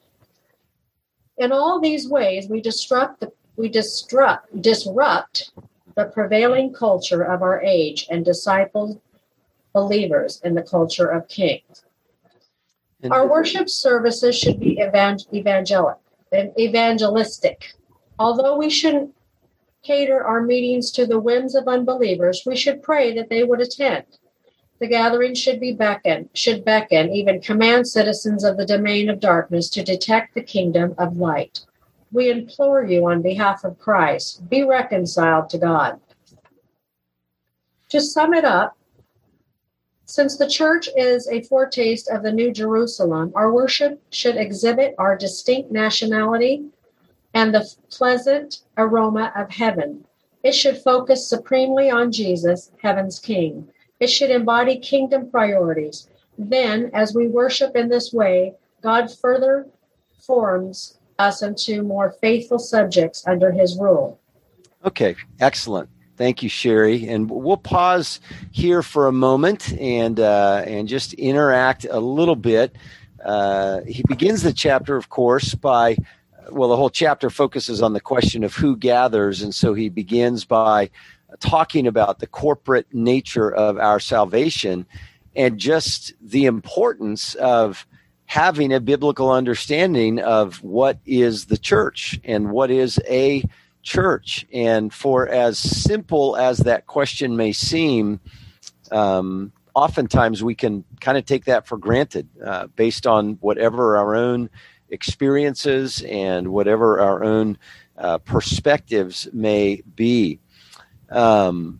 In all these ways, we disrupt the we disrupt disrupt the prevailing culture of our age and disciple believers in the culture of kings. And our worship services should be evangelic, evangelistic. Although we shouldn't cater our meetings to the whims of unbelievers, we should pray that they would attend. The gathering should be beckon, should beckon, even command citizens of the domain of darkness to detect the kingdom of light. We implore you on behalf of Christ, be reconciled to God. To sum it up, since the church is a foretaste of the New Jerusalem, our worship should exhibit our distinct nationality and the pleasant aroma of heaven. It should focus supremely on Jesus, heaven's King. It should embody kingdom priorities. Then, as we worship in this way, God further forms us into more faithful subjects under his rule. Okay, excellent. Thank you, Sherry. And we'll pause here for a moment and uh, and just interact a little bit. Uh, he begins the chapter, of course, by, well, the whole chapter focuses on the question of who gathers. And so he begins by talking about the corporate nature of our salvation and just the importance of having a biblical understanding of what is the church and what is a church. And for as simple as that question may seem, um, oftentimes we can kind of take that for granted uh, based on whatever our own experiences and whatever our own uh, perspectives may be. Um,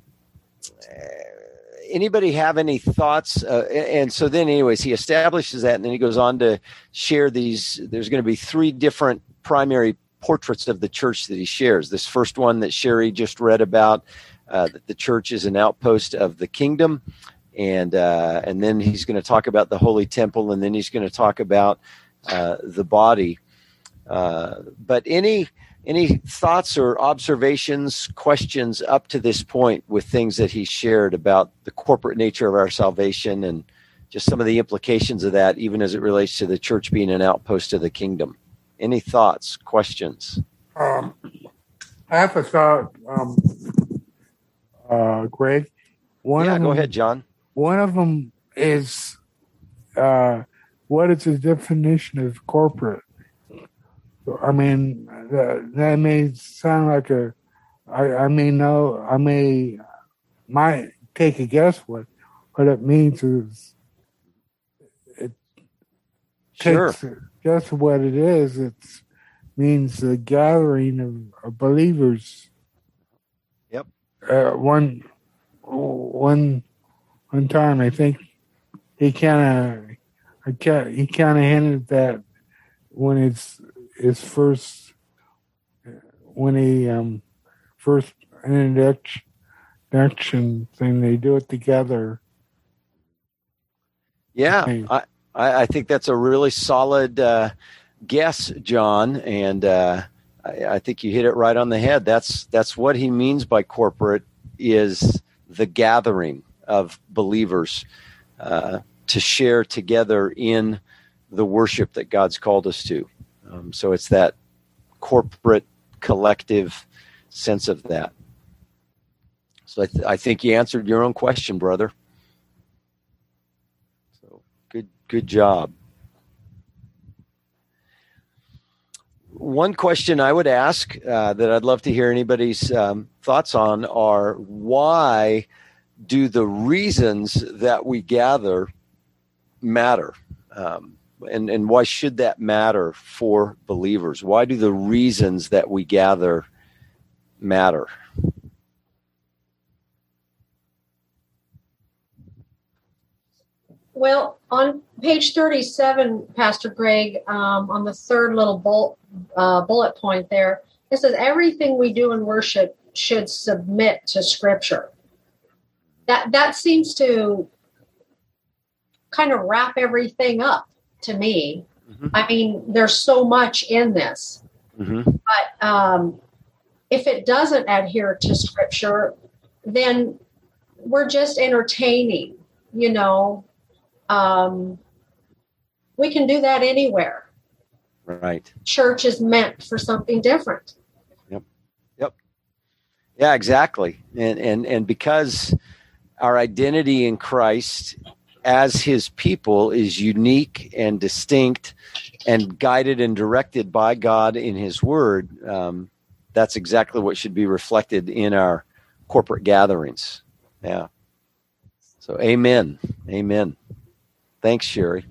anybody have any thoughts? Uh, and so then anyways, he establishes that, and then he goes on to share these. There's going to be three different primary portraits of the church that he shares. This first one that Sherry just read about, uh, that the church is an outpost of the kingdom. And, uh, and then he's going to talk about the holy temple, and then he's going to talk about uh, the body. Uh, but any, any thoughts or observations, questions up to this point with things that he shared about the corporate nature of our salvation and just some of the implications of that, even as it relates to the church being an outpost of the kingdom? Any thoughts, questions? Um, I have a thought, um, uh, Greg. One yeah, of go them, ahead, John. One of them is, uh, what is the definition of corporate? I mean, that, that may sound like a, I, I may know, I may, might take a guess what, what it means is, it sure. takes just what it is. It means the gathering of, of believers. Yep. Uh, one, one, one time, I think he kind of, he kind of hinted that when it's his first, when he um first introduction introduction thing, they do it together. Yeah, I, I think that's a really solid uh, guess, John, and uh, I, I think you hit it right on the head. That's that's what he means by corporate, is the gathering of believers uh, to share together in the worship that God's called us to. Um, so it's that corporate, collective sense of that. So I, th- I think you answered your own question, brother. So good, good job. One question I would ask uh, that I'd love to hear anybody's um, thoughts on are, why do the reasons that we gather matter? Um, and, and why should that matter for believers? Why do the reasons that we gather matter? Well, on page thirty-seven, Pastor Greg, um, on the third little bullet, uh, bullet point there, it says everything we do in worship should submit to Scripture. That that seems to kind of wrap everything up to me. Mm-hmm. I mean, there's so much in this. Mm-hmm. But um, if it doesn't adhere to Scripture, then we're just entertaining, you know. Um, we can do that anywhere. Right. Church is meant for something different. Yep. Yep. Yeah, exactly. And and and because our identity in Christ as his people is unique and distinct and guided and directed by God in his word, um, that's exactly what should be reflected in our corporate gatherings. Yeah. So amen. Amen. Thanks, Sherry.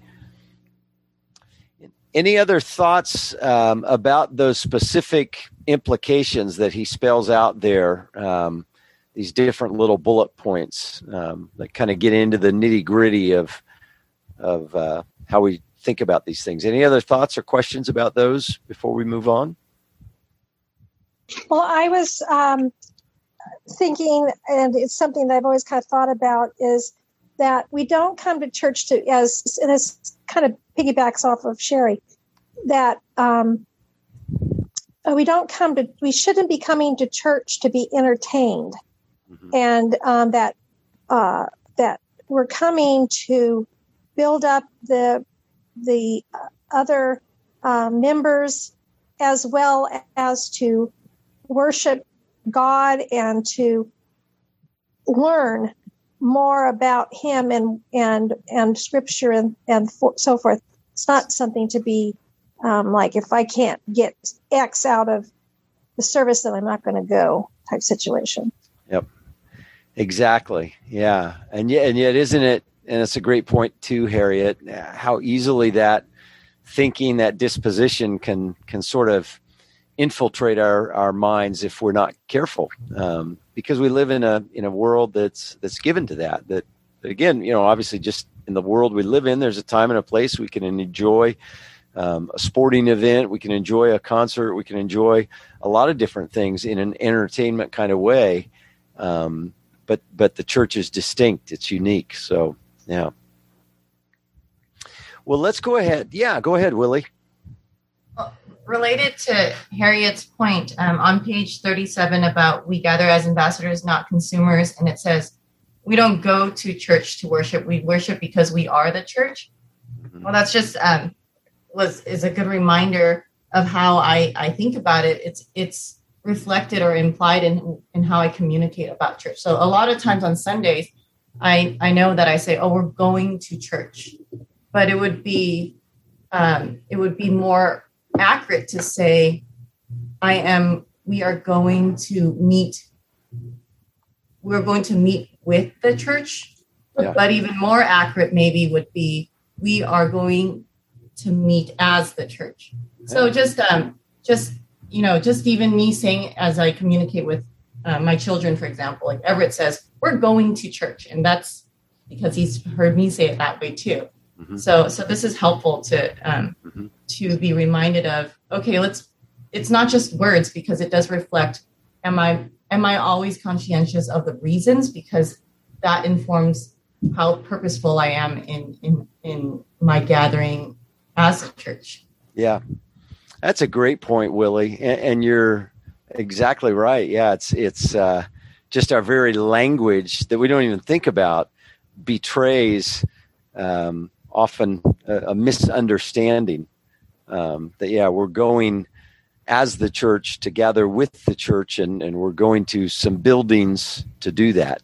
Any other thoughts um, about those specific implications that he spells out there, um, these different little bullet points um, that kind of get into the nitty-gritty of, of uh, how we think about these things? Any other thoughts or questions about those before we move on? Well, I was um, thinking, and it's something that I've always kind of thought about, is that we don't come to church to, as and this kind of piggybacks off of Sherry, that um, we don't come to, we shouldn't be coming to church to be entertained, mm-hmm. and um, that uh, that we're coming to build up the the other uh, members, as well as to worship God and to learn more about Him and and and Scripture and and for, so forth. It's not something to be um, like, if I can't get X out of the service, then I'm not going to go type situation. Yep, exactly. Yeah, and yet and yet, isn't it? And it's a great point too, Harriet. How easily that thinking, that disposition can can sort of infiltrate our, our minds if we're not careful, um, because we live in a in a world that's that's given to that. That, that again, you know, obviously, just in the world we live in, there's a time and a place we can enjoy um, a sporting event, we can enjoy a concert, we can enjoy a lot of different things in an entertainment kind of way. Um, but but the church is distinct; it's unique. So yeah. Well, let's go ahead. Yeah, go ahead, Willie. Related to Harriet's point, um, on page thirty-seven about we gather as ambassadors, not consumers, and it says we don't go to church to worship, we worship because we are the church. Mm-hmm. Well, that's just um, was is a good reminder of how I, I think about it. It's it's reflected or implied in in how I communicate about church. So a lot of times on Sundays, I I know that I say, oh, we're going to church, but it would be um, it would be more accurate to say I am we are going to meet we're going to meet with the church, yeah. But even more accurate maybe would be we are going to meet as the church. Yeah. So just um just you know just even me saying, as I communicate with uh, my children, for example, like Everett says we're going to church, and that's because he's heard me say it that way too. Mm-hmm. So, so this is helpful to um, mm-hmm. to be reminded of. Okay, let's. It's not just words, because it does reflect. Am I am I always conscientious of the reasons? Because that informs how purposeful I am in in in my gathering as a church. Yeah, that's a great point, Willie, and, and you're exactly right. Yeah, it's it's uh, just our very language that we don't even think about betrays. Um, often a, a misunderstanding um, that, yeah, we're going as the church to gather with the church, and, and we're going to some buildings to do that.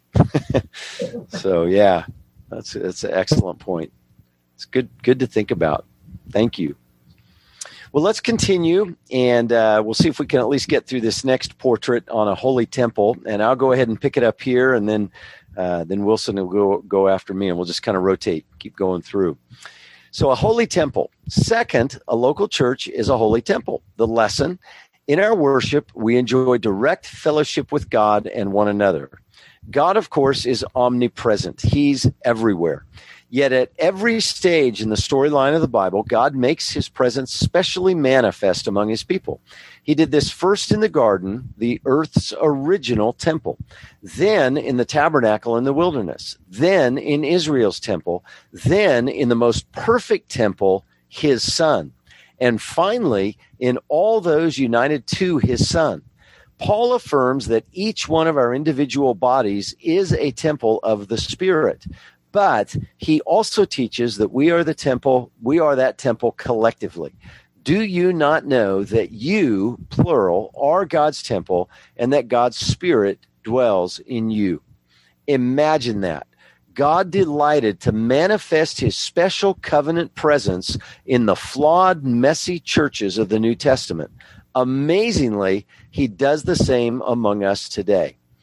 So, yeah, that's, that's an excellent point. It's good, good to think about. Thank you. Well, let's continue, and uh, we'll see if we can at least get through this next portrait on a holy temple, and I'll go ahead and pick it up here, and then Uh, then Wilson will go, go after me, and we'll just kind of rotate, keep going through. So a holy temple. Second, a local church is a holy temple. The lesson, in our worship, we enjoy direct fellowship with God and one another. God, of course, is omnipresent. He's everywhere. Yet at every stage in the storyline of the Bible, God makes his presence specially manifest among his people. He did this first in the garden, the earth's original temple, then in the tabernacle in the wilderness, then in Israel's temple, then in the most perfect temple, his son, and finally in all those united to his son. Paul affirms that each one of our individual bodies is a temple of the Spirit. But he also teaches that we are the temple, we are that temple collectively. Do you not know that you, plural, are God's temple, and that God's Spirit dwells in you? Imagine that. God delighted to manifest his special covenant presence in the flawed, messy churches of the New Testament. Amazingly, he does the same among us today.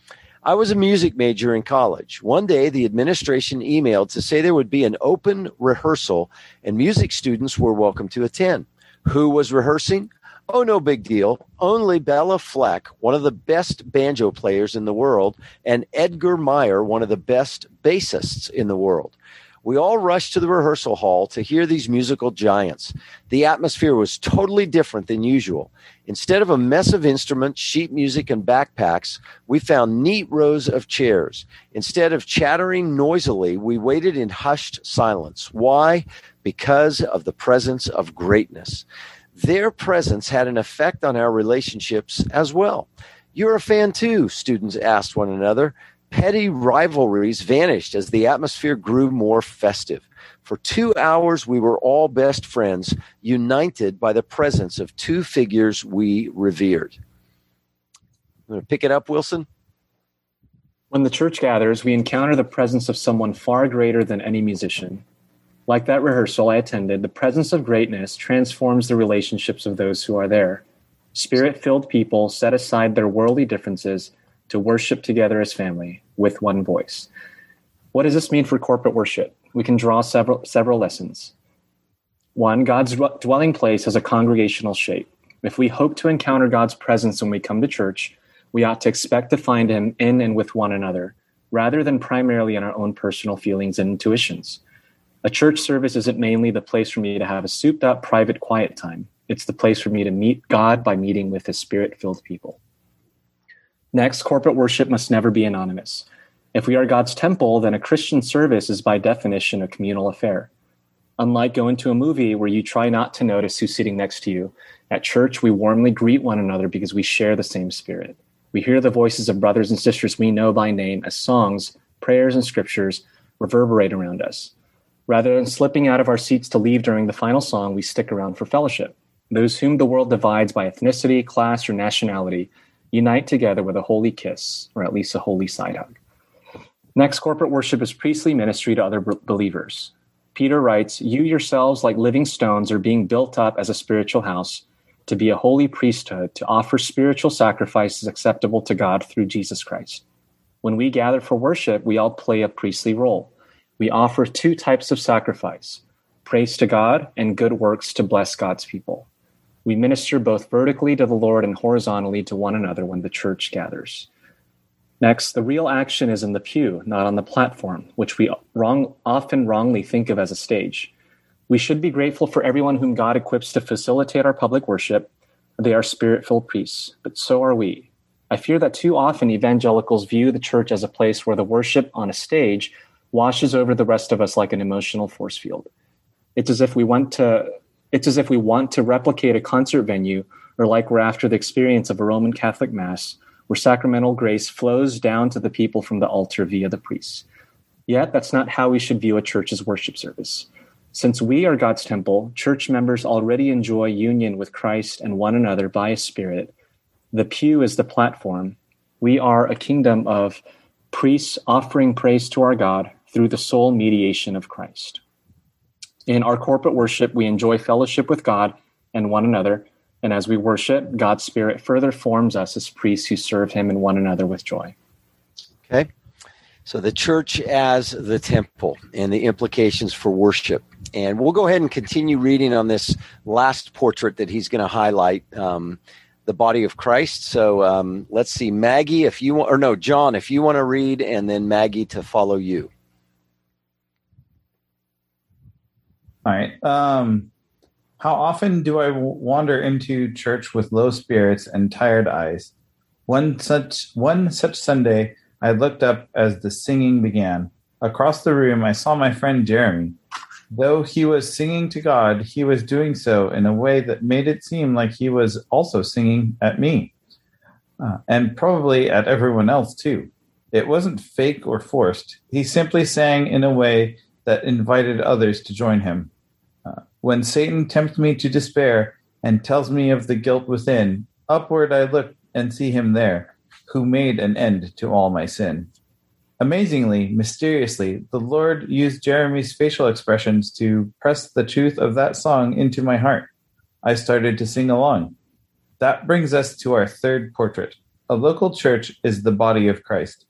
I was a music major in college. One day, the administration emailed to say there would be an open rehearsal and music students were welcome to attend. Who was rehearsing? Oh, no big deal. Only Bella Fleck, one of the best banjo players in the world, and Edgar Meyer, one of the best bassists in the world. We all rushed to the rehearsal hall to hear these musical giants. The atmosphere was totally different than usual. Instead of a mess of instruments, sheet music, and backpacks, we found neat rows of chairs. Instead of chattering noisily, we waited in hushed silence. Why? Because of the presence of greatness. Their presence had an effect on our relationships as well. You're a fan too, students asked one another. Petty rivalries vanished as the atmosphere grew more festive. For two hours, we were all best friends, united by the presence of two figures we revered. I'm going to pick it up, Wilson. When the church gathers, we encounter the presence of someone far greater than any musician. Like that rehearsal I attended, the presence of greatness transforms the relationships of those who are there. Spirit-filled people set aside their worldly differences to worship together as family with one voice. What does this mean for corporate worship? We can draw several several lessons. One, God's dwelling place has a congregational shape. If we hope to encounter God's presence when we come to church, we ought to expect to find him in and with one another, rather than primarily in our own personal feelings and intuitions. A church service isn't mainly the place for me to have a souped-up private quiet time. It's the place for me to meet God by meeting with his spirit-filled people. Next, corporate worship must never be anonymous. If we are God's temple, then a Christian service is by definition a communal affair. Unlike going to a movie where you try not to notice who's sitting next to you, at church we warmly greet one another because we share the same spirit. We hear the voices of brothers and sisters we know by name as songs, prayers, and scriptures reverberate around us. Rather than slipping out of our seats to leave during the final song, we stick around for fellowship. Those whom the world divides by ethnicity, class, or nationality unite together with a holy kiss, or at least a holy side hug. Next, corporate worship is priestly ministry to other believers. Peter writes, "You yourselves, like living stones, are being built up as a spiritual house to be a holy priesthood, to offer spiritual sacrifices acceptable to God through Jesus Christ." When we gather for worship, we all play a priestly role. We offer two types of sacrifice, praise to God and good works to bless God's people. We minister both vertically to the Lord and horizontally to one another when the church gathers. Next, the real action is in the pew, not on the platform, which we wrong, often wrongly think of as a stage. We should be grateful for everyone whom God equips to facilitate our public worship. They are spirit-filled priests, but so are we. I fear that too often evangelicals view the church as a place where the worship on a stage washes over the rest of us like an emotional force field. It's as if we want to, it's as if we want to replicate a concert venue, or like we're after the experience of a Roman Catholic Mass, where sacramental grace flows down to the people from the altar via the priests. Yet, that's not how we should view a church's worship service. Since we are God's temple, church members already enjoy union with Christ and one another by His Spirit. The pew is the platform. We are a kingdom of priests offering praise to our God through the sole mediation of Christ. In our corporate worship, we enjoy fellowship with God and one another, and as we worship, God's Spirit further forms us as priests who serve Him and one another with joy. Okay, so the church as the temple and the implications for worship. And we'll go ahead and continue reading on this last portrait that he's going to highlight, um, the body of Christ. So um, let's see, Maggie, if you want, or no, John, if you want to read, and then Maggie to follow you. All right. Um, how often do I w- wander into church with low spirits and tired eyes? One such one such Sunday, I looked up as the singing began. Across the room, I saw my friend Jeremy. Though he was singing to God, he was doing so in a way that made it seem like he was also singing at me, uh, and probably at everyone else too. It wasn't fake or forced. He simply sang in a way that invited others to join him. Uh, when Satan tempts me to despair and tells me of the guilt within, upward I look and see him there, who made an end to all my sin. Amazingly, mysteriously, the Lord used Jeremy's facial expressions to press the truth of that song into my heart. I started to sing along. That brings us to our third portrait. A local church is the body of Christ.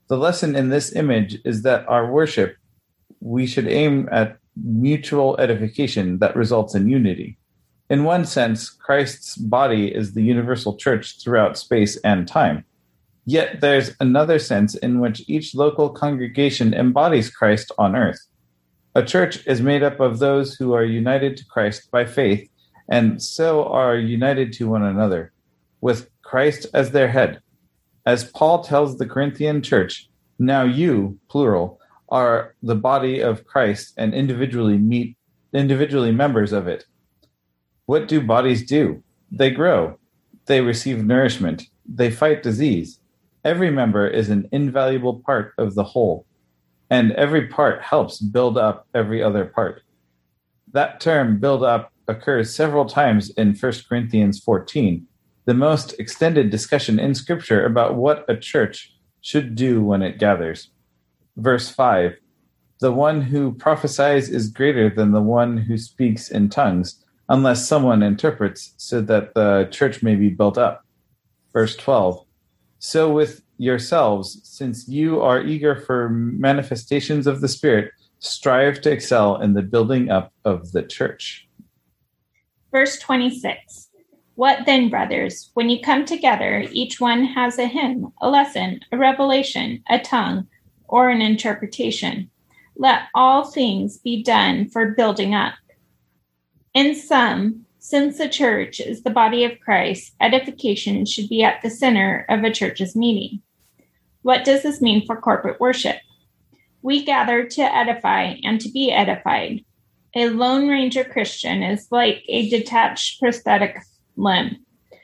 The lesson in this image is that our worship, we should aim at mutual edification that results in unity. In one sense, Christ's body is the universal church throughout space and time. Yet there's another sense in which each local congregation embodies Christ on earth. A church is made up of those who are united to Christ by faith, and so are united to one another, with Christ as their head. As Paul tells the Corinthian church, now you, plural, are the body of Christ and individually meet individually members of it. What do bodies do? They grow. They receive nourishment. They fight disease. Every member is an invaluable part of the whole, and every part helps build up every other part. That term, build up, occurs several times in First Corinthians fourteen, the most extended discussion in Scripture about what a church should do when it gathers. Verse five, the one who prophesies is greater than the one who speaks in tongues, unless someone interprets so that the church may be built up. Verse twelve, so with yourselves, since you are eager for manifestations of the Spirit, strive to excel in the building up of the church. Verse twenty-six. What then, brothers, when you come together, each one has a hymn, a lesson, a revelation, a tongue, or an interpretation. Let all things be done for building up. In sum, since the church is the body of Christ, edification should be at the center of a church's meeting. What does this mean for corporate worship? We gather to edify and to be edified. A Lone Ranger Christian is like a detached prosthetic limb.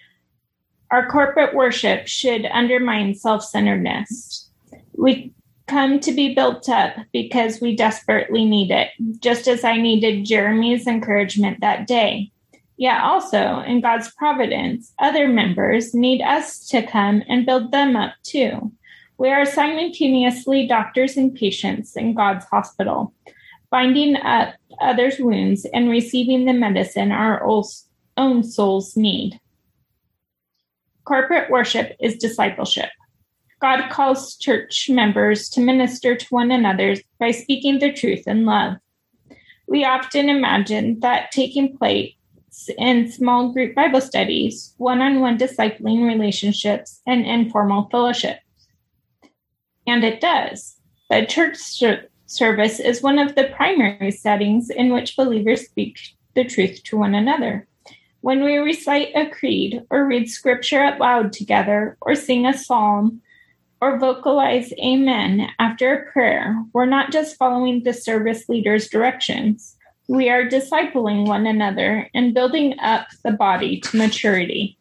Our corporate worship should undermine self-centeredness. We come to be built up because we desperately need it, just as I needed Jeremy's encouragement that day. Yet also, in God's providence, other members need us to come and build them up too. We are simultaneously doctors and patients in God's hospital, binding up others' wounds and receiving the medicine our own souls need. Corporate worship is discipleship. God calls church members to minister to one another by speaking the truth in love. We often imagine that taking place in small group Bible studies, one-on-one discipling relationships, and informal fellowship. And it does. But church service is one of the primary settings in which believers speak the truth to one another. When we recite a creed or read scripture out loud together or sing a psalm or vocalize amen after a prayer, we're not just following the service leader's directions. We are discipling one another and building up the body to maturity.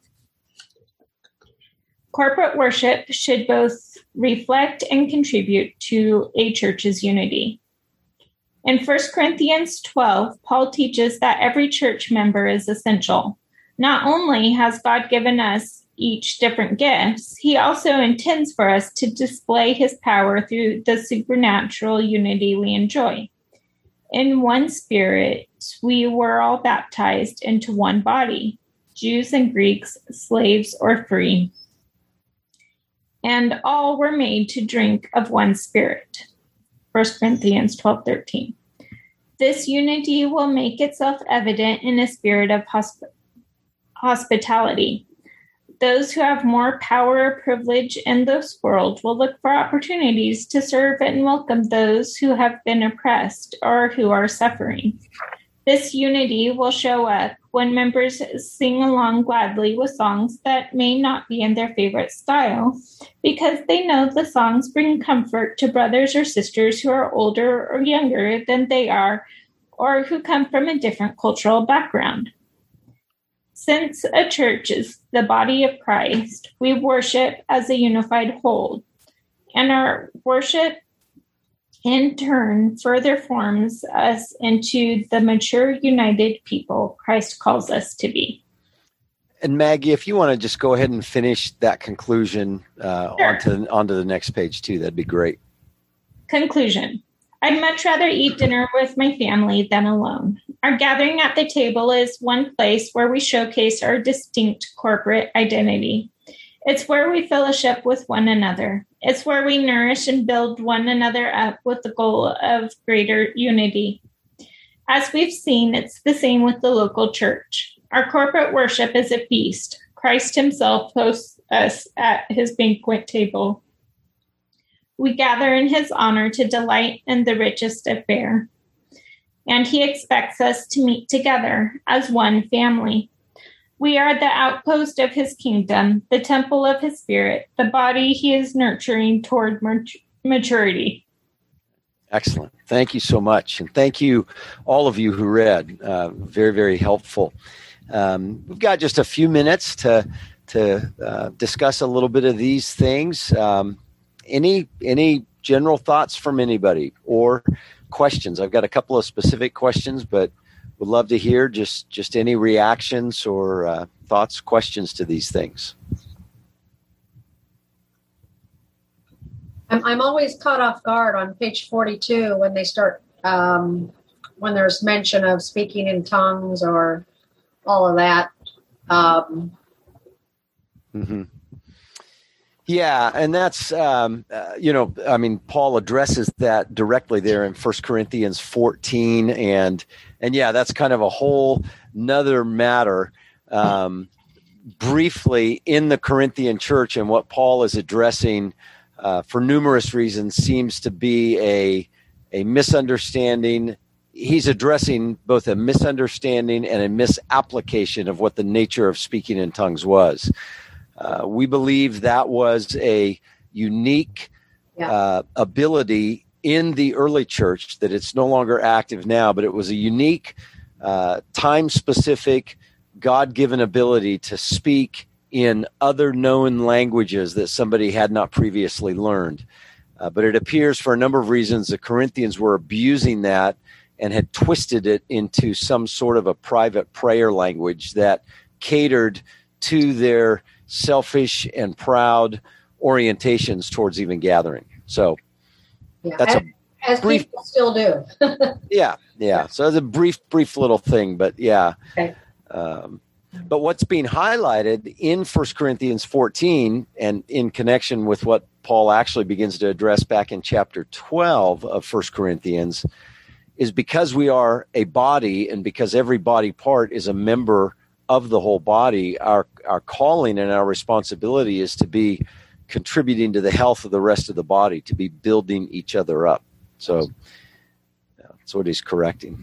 Corporate worship should both reflect and contribute to a church's unity. In First Corinthians twelve, Paul teaches that every church member is essential. Not only has God given us each different gifts, he also intends for us to display his power through the supernatural unity we enjoy. In one spirit, we were all baptized into one body, Jews and Greeks, slaves or free, and all were made to drink of one spirit. First Corinthians twelve thirteen. This unity will make itself evident in a spirit of hosp- hospitality. Those who have more power or privilege in this world will look for opportunities to serve and welcome those who have been oppressed or who are suffering. This unity will show up when members sing along gladly with songs that may not be in their favorite style, because they know the songs bring comfort to brothers or sisters who are older or younger than they are, or who come from a different cultural background. Since a church is the body of Christ, we worship as a unified whole, and our worship in turn further forms us into the mature, united people Christ calls us to be. And Maggie, if you want to just go ahead and finish that conclusion uh, Sure. onto, onto the next page too, that'd be great. Conclusion. I'd much rather eat dinner with my family than alone. Our gathering at the table is one place where we showcase our distinct corporate identity. It's where we fellowship with one another. It's where we nourish and build one another up with the goal of greater unity. As we've seen, it's the same with the local church. Our corporate worship is a feast. Christ himself hosts us at his banquet table. We gather in his honor to delight in the richest of fare. And he expects us to meet together as one family. We are the outpost of his kingdom, the temple of his spirit, the body he is nurturing toward maturity. Excellent. Thank you so much. And thank you, all of you who read. Uh, very, very helpful. Um, we've got just a few minutes to to uh, discuss a little bit of these things. Um, any any general thoughts from anybody or questions? I've got a couple of specific questions, but would love to hear just, just any reactions or uh, thoughts, questions to these things. I'm, I'm always caught off guard on page forty-two when they start, um, when there's mention of speaking in tongues or all of that. Um, mm-hmm. Yeah, and that's, um, uh, you know, I mean, Paul addresses that directly there in First Corinthians fourteen, and and yeah, that's kind of a whole nother matter. Um, briefly, in the Corinthian church, and what Paul is addressing uh, for numerous reasons seems to be a a misunderstanding. He's addressing both a misunderstanding and a misapplication of what the nature of speaking in tongues was. Uh, we believe that was a unique yeah. uh, ability in the early church, that it's no longer active now, but it was a unique, uh, time-specific, God-given ability to speak in other known languages that somebody had not previously learned. Uh, but it appears for a number of reasons the Corinthians were abusing that and had twisted it into some sort of a private prayer language that catered to their selfish and proud orientations towards even gathering. So yeah, that's as, a as brief, people still do. yeah, yeah. So it's a brief, brief little thing, but yeah. Okay. Um, but what's being highlighted in First Corinthians fourteen, and in connection with what Paul actually begins to address back in chapter twelve of First Corinthians, is because we are a body, and because every body part is a member of the whole body, our our calling and our responsibility is to be contributing to the health of the rest of the body, to be building each other up. So yeah, that's what he's correcting.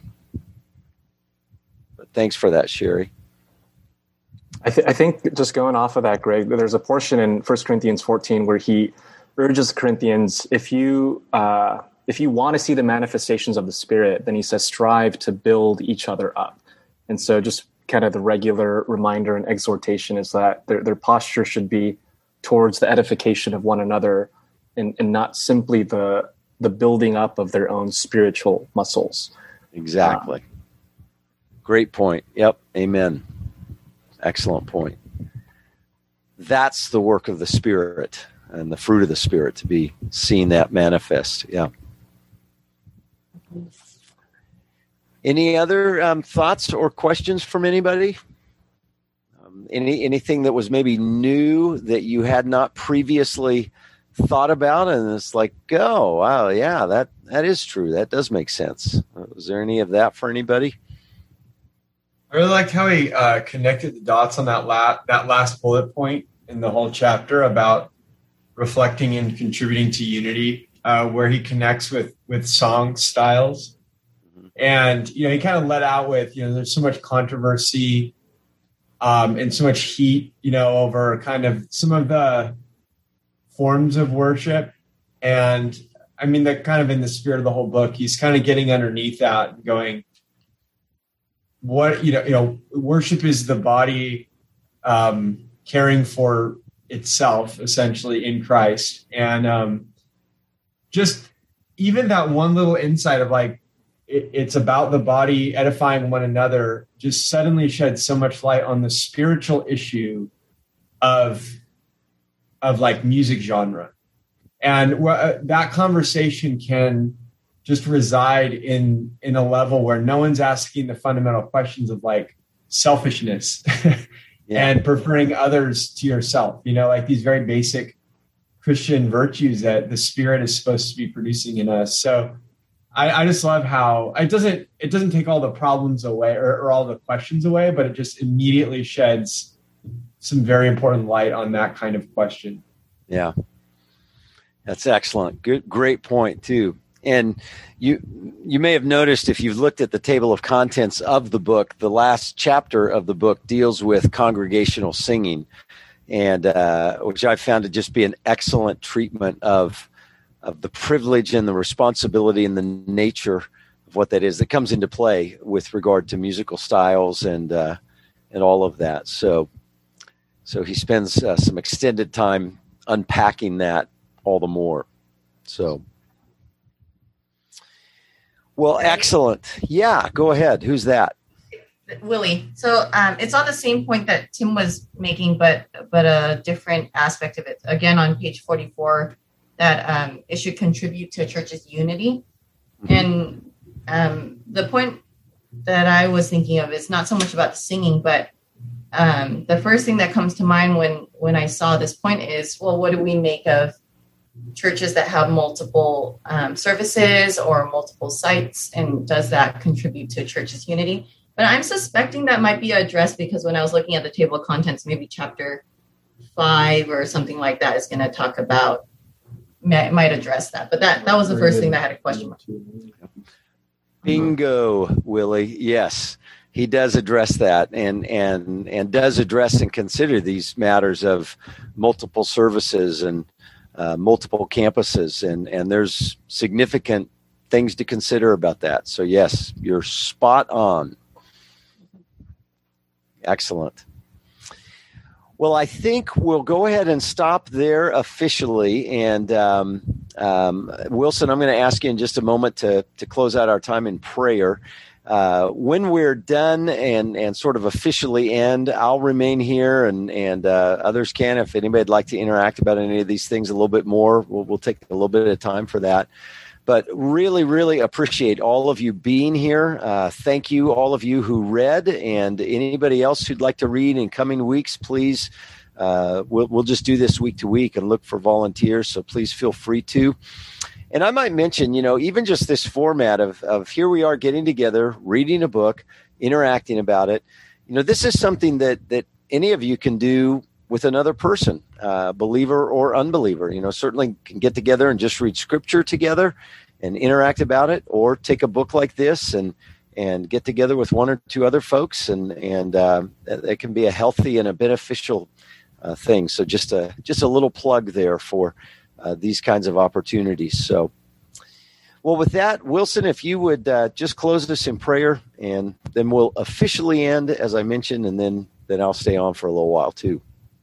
But thanks for that, Sherry. I, th- I think just going off of that, Greg, there's a portion in First Corinthians fourteen where he urges Corinthians, if you uh, if you want to see the manifestations of the Spirit, then he says, strive to build each other up. And so just kind of the regular reminder and exhortation is that their, their posture should be towards the edification of one another, and, and not simply the the building up of their own spiritual muscles. Exactly. Um, Great point. Yep. Amen. Excellent point. That's the work of the Spirit and the fruit of the Spirit, to be seeing that manifest. Yeah. Any other um, thoughts or questions from anybody? Um, any anything that was maybe new that you had not previously thought about, and it's like, oh, wow, yeah, that that is true. That does make sense. Uh, was there any of that for anybody? I really liked how he uh, connected the dots on that la- that last bullet point in the whole chapter about reflecting and contributing to unity, uh, where he connects with with song styles. And, you know, he kind of let out with, you know, there's so much controversy um, and so much heat, you know, over kind of some of the forms of worship. And I mean, that kind of in the spirit of the whole book, he's kind of getting underneath that and going, what, you know, you know, worship is the body um, caring for itself, essentially, in Christ. And um, just even that one little insight of like, it's about the body edifying one another, just suddenly shed so much light on the spiritual issue of, of like music genre. And uh, that conversation can just reside in, in a level where no one's asking the fundamental questions of like selfishness yeah. and preferring others to yourself, you know, like these very basic Christian virtues that the Spirit is supposed to be producing in us. So I, I just love how it doesn't it doesn't take all the problems away or, or all the questions away, but it just immediately sheds some very important light on that kind of question. Yeah, that's excellent. Good, great point too. And you you may have noticed if you've looked at the table of contents of the book, the last chapter of the book deals with congregational singing, and uh, which I found to just be an excellent treatment of of the privilege and the responsibility and the nature of what that is that comes into play with regard to musical styles and uh, and all of that. So, so he spends uh, some extended time unpacking that all the more. So, well, excellent. Yeah, go ahead. Who's that? Willie. So um, it's on the same point that Tim was making, but but a different aspect of it. Again, on page forty-four, that um, it should contribute to a church's unity. Mm-hmm. And um, the point that I was thinking of is not so much about the singing, but um, the first thing that comes to mind when, when I saw this point is, well, what do we make of churches that have multiple um, services or multiple sites? And does that contribute to a church's unity? But I'm suspecting that might be addressed because when I was looking at the table of contents, maybe chapter five or something like that is going to talk about might address that, but that that was the first thing that I had a question mark. Bingo, Willie. Yes, he does address that, and and and does address and consider these matters of multiple services and uh, multiple campuses, and and there's significant things to consider about that. So yes, you're spot on. Excellent. Well, I think we'll go ahead and stop there officially. And um, um, Wilson, I'm going to ask you in just a moment to to close out our time in prayer. Uh, when we're done and, and sort of officially end, I'll remain here, and and uh, others can. If anybody'd like to interact about any of these things a little bit more, we'll, we'll take a little bit of time for that. But really, really appreciate all of you being here. Uh, thank you, all of you who read, and anybody else who'd like to read in coming weeks, please. Uh, we'll, we'll just do this week to week and look for volunteers, so please feel free to. And I might mention, you know, even just this format of, of here we are getting together, reading a book, interacting about it. You know, this is something that that any of you can do with another person, uh, believer or unbeliever. You know, certainly can get together and just read scripture together and interact about it, or take a book like this and and get together with one or two other folks, and and uh, it can be a healthy and a beneficial uh, thing. So just a just a little plug there for uh, these kinds of opportunities. So, well, with that, Wilson, if you would uh, just close us in prayer, and then we'll officially end, as I mentioned, and then then I'll stay on for a little while too.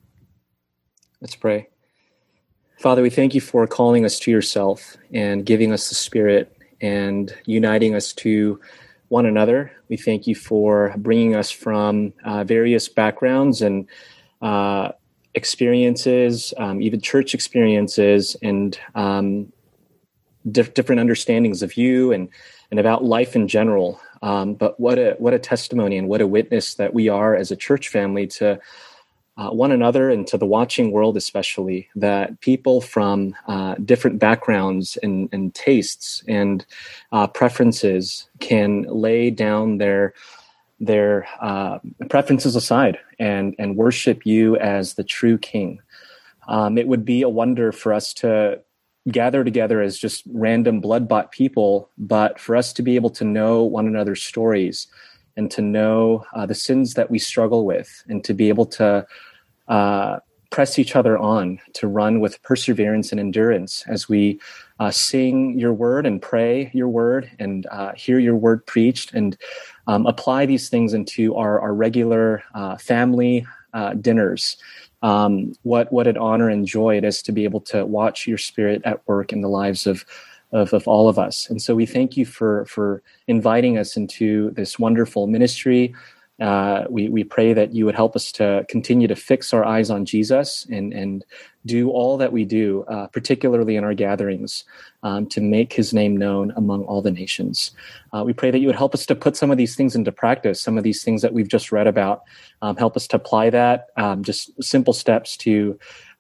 Let's pray. Father, we thank you for calling us to yourself and giving us the Spirit and uniting us to one another. We thank you for bringing us from uh, various backgrounds and uh, experiences, um, even church experiences, and um, diff- different understandings of you and, and about life in general. Um, but what a what a testimony and what a witness that we are as a church family to Uh, one another and to the watching world, especially, that people from uh, different backgrounds and, and tastes and uh, preferences can lay down their their uh, preferences aside and and worship you as the true King. Um, it would be a wonder for us to gather together as just random blood-bought people, but for us to be able to know one another's stories and to know uh, the sins that we struggle with, and to be able to uh, press each other on, to run with perseverance and endurance as we uh, sing your word and pray your word and uh, hear your word preached, and um, apply these things into our, our regular uh, family uh, dinners. Um, what what an honor and joy it is to be able to watch your Spirit at work in the lives of Of, of all of us. And so we thank you for for inviting us into this wonderful ministry. Uh, we, we pray that you would help us to continue to fix our eyes on Jesus and, and do all that we do, uh, particularly in our gatherings, um, to make his name known among all the nations. Uh, we pray that you would help us to put some of these things into practice, some of these things that we've just read about. Um, help us to apply that, um, just simple steps to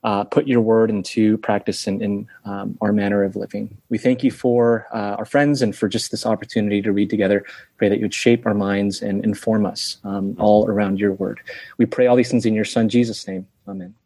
uh, put your word into practice in, in um, our manner of living. We thank you for uh, our friends and for just this opportunity to read together. Pray that you would shape our minds and inform us um, all around your word. We pray all these things in your Son, Jesus' name. Amen.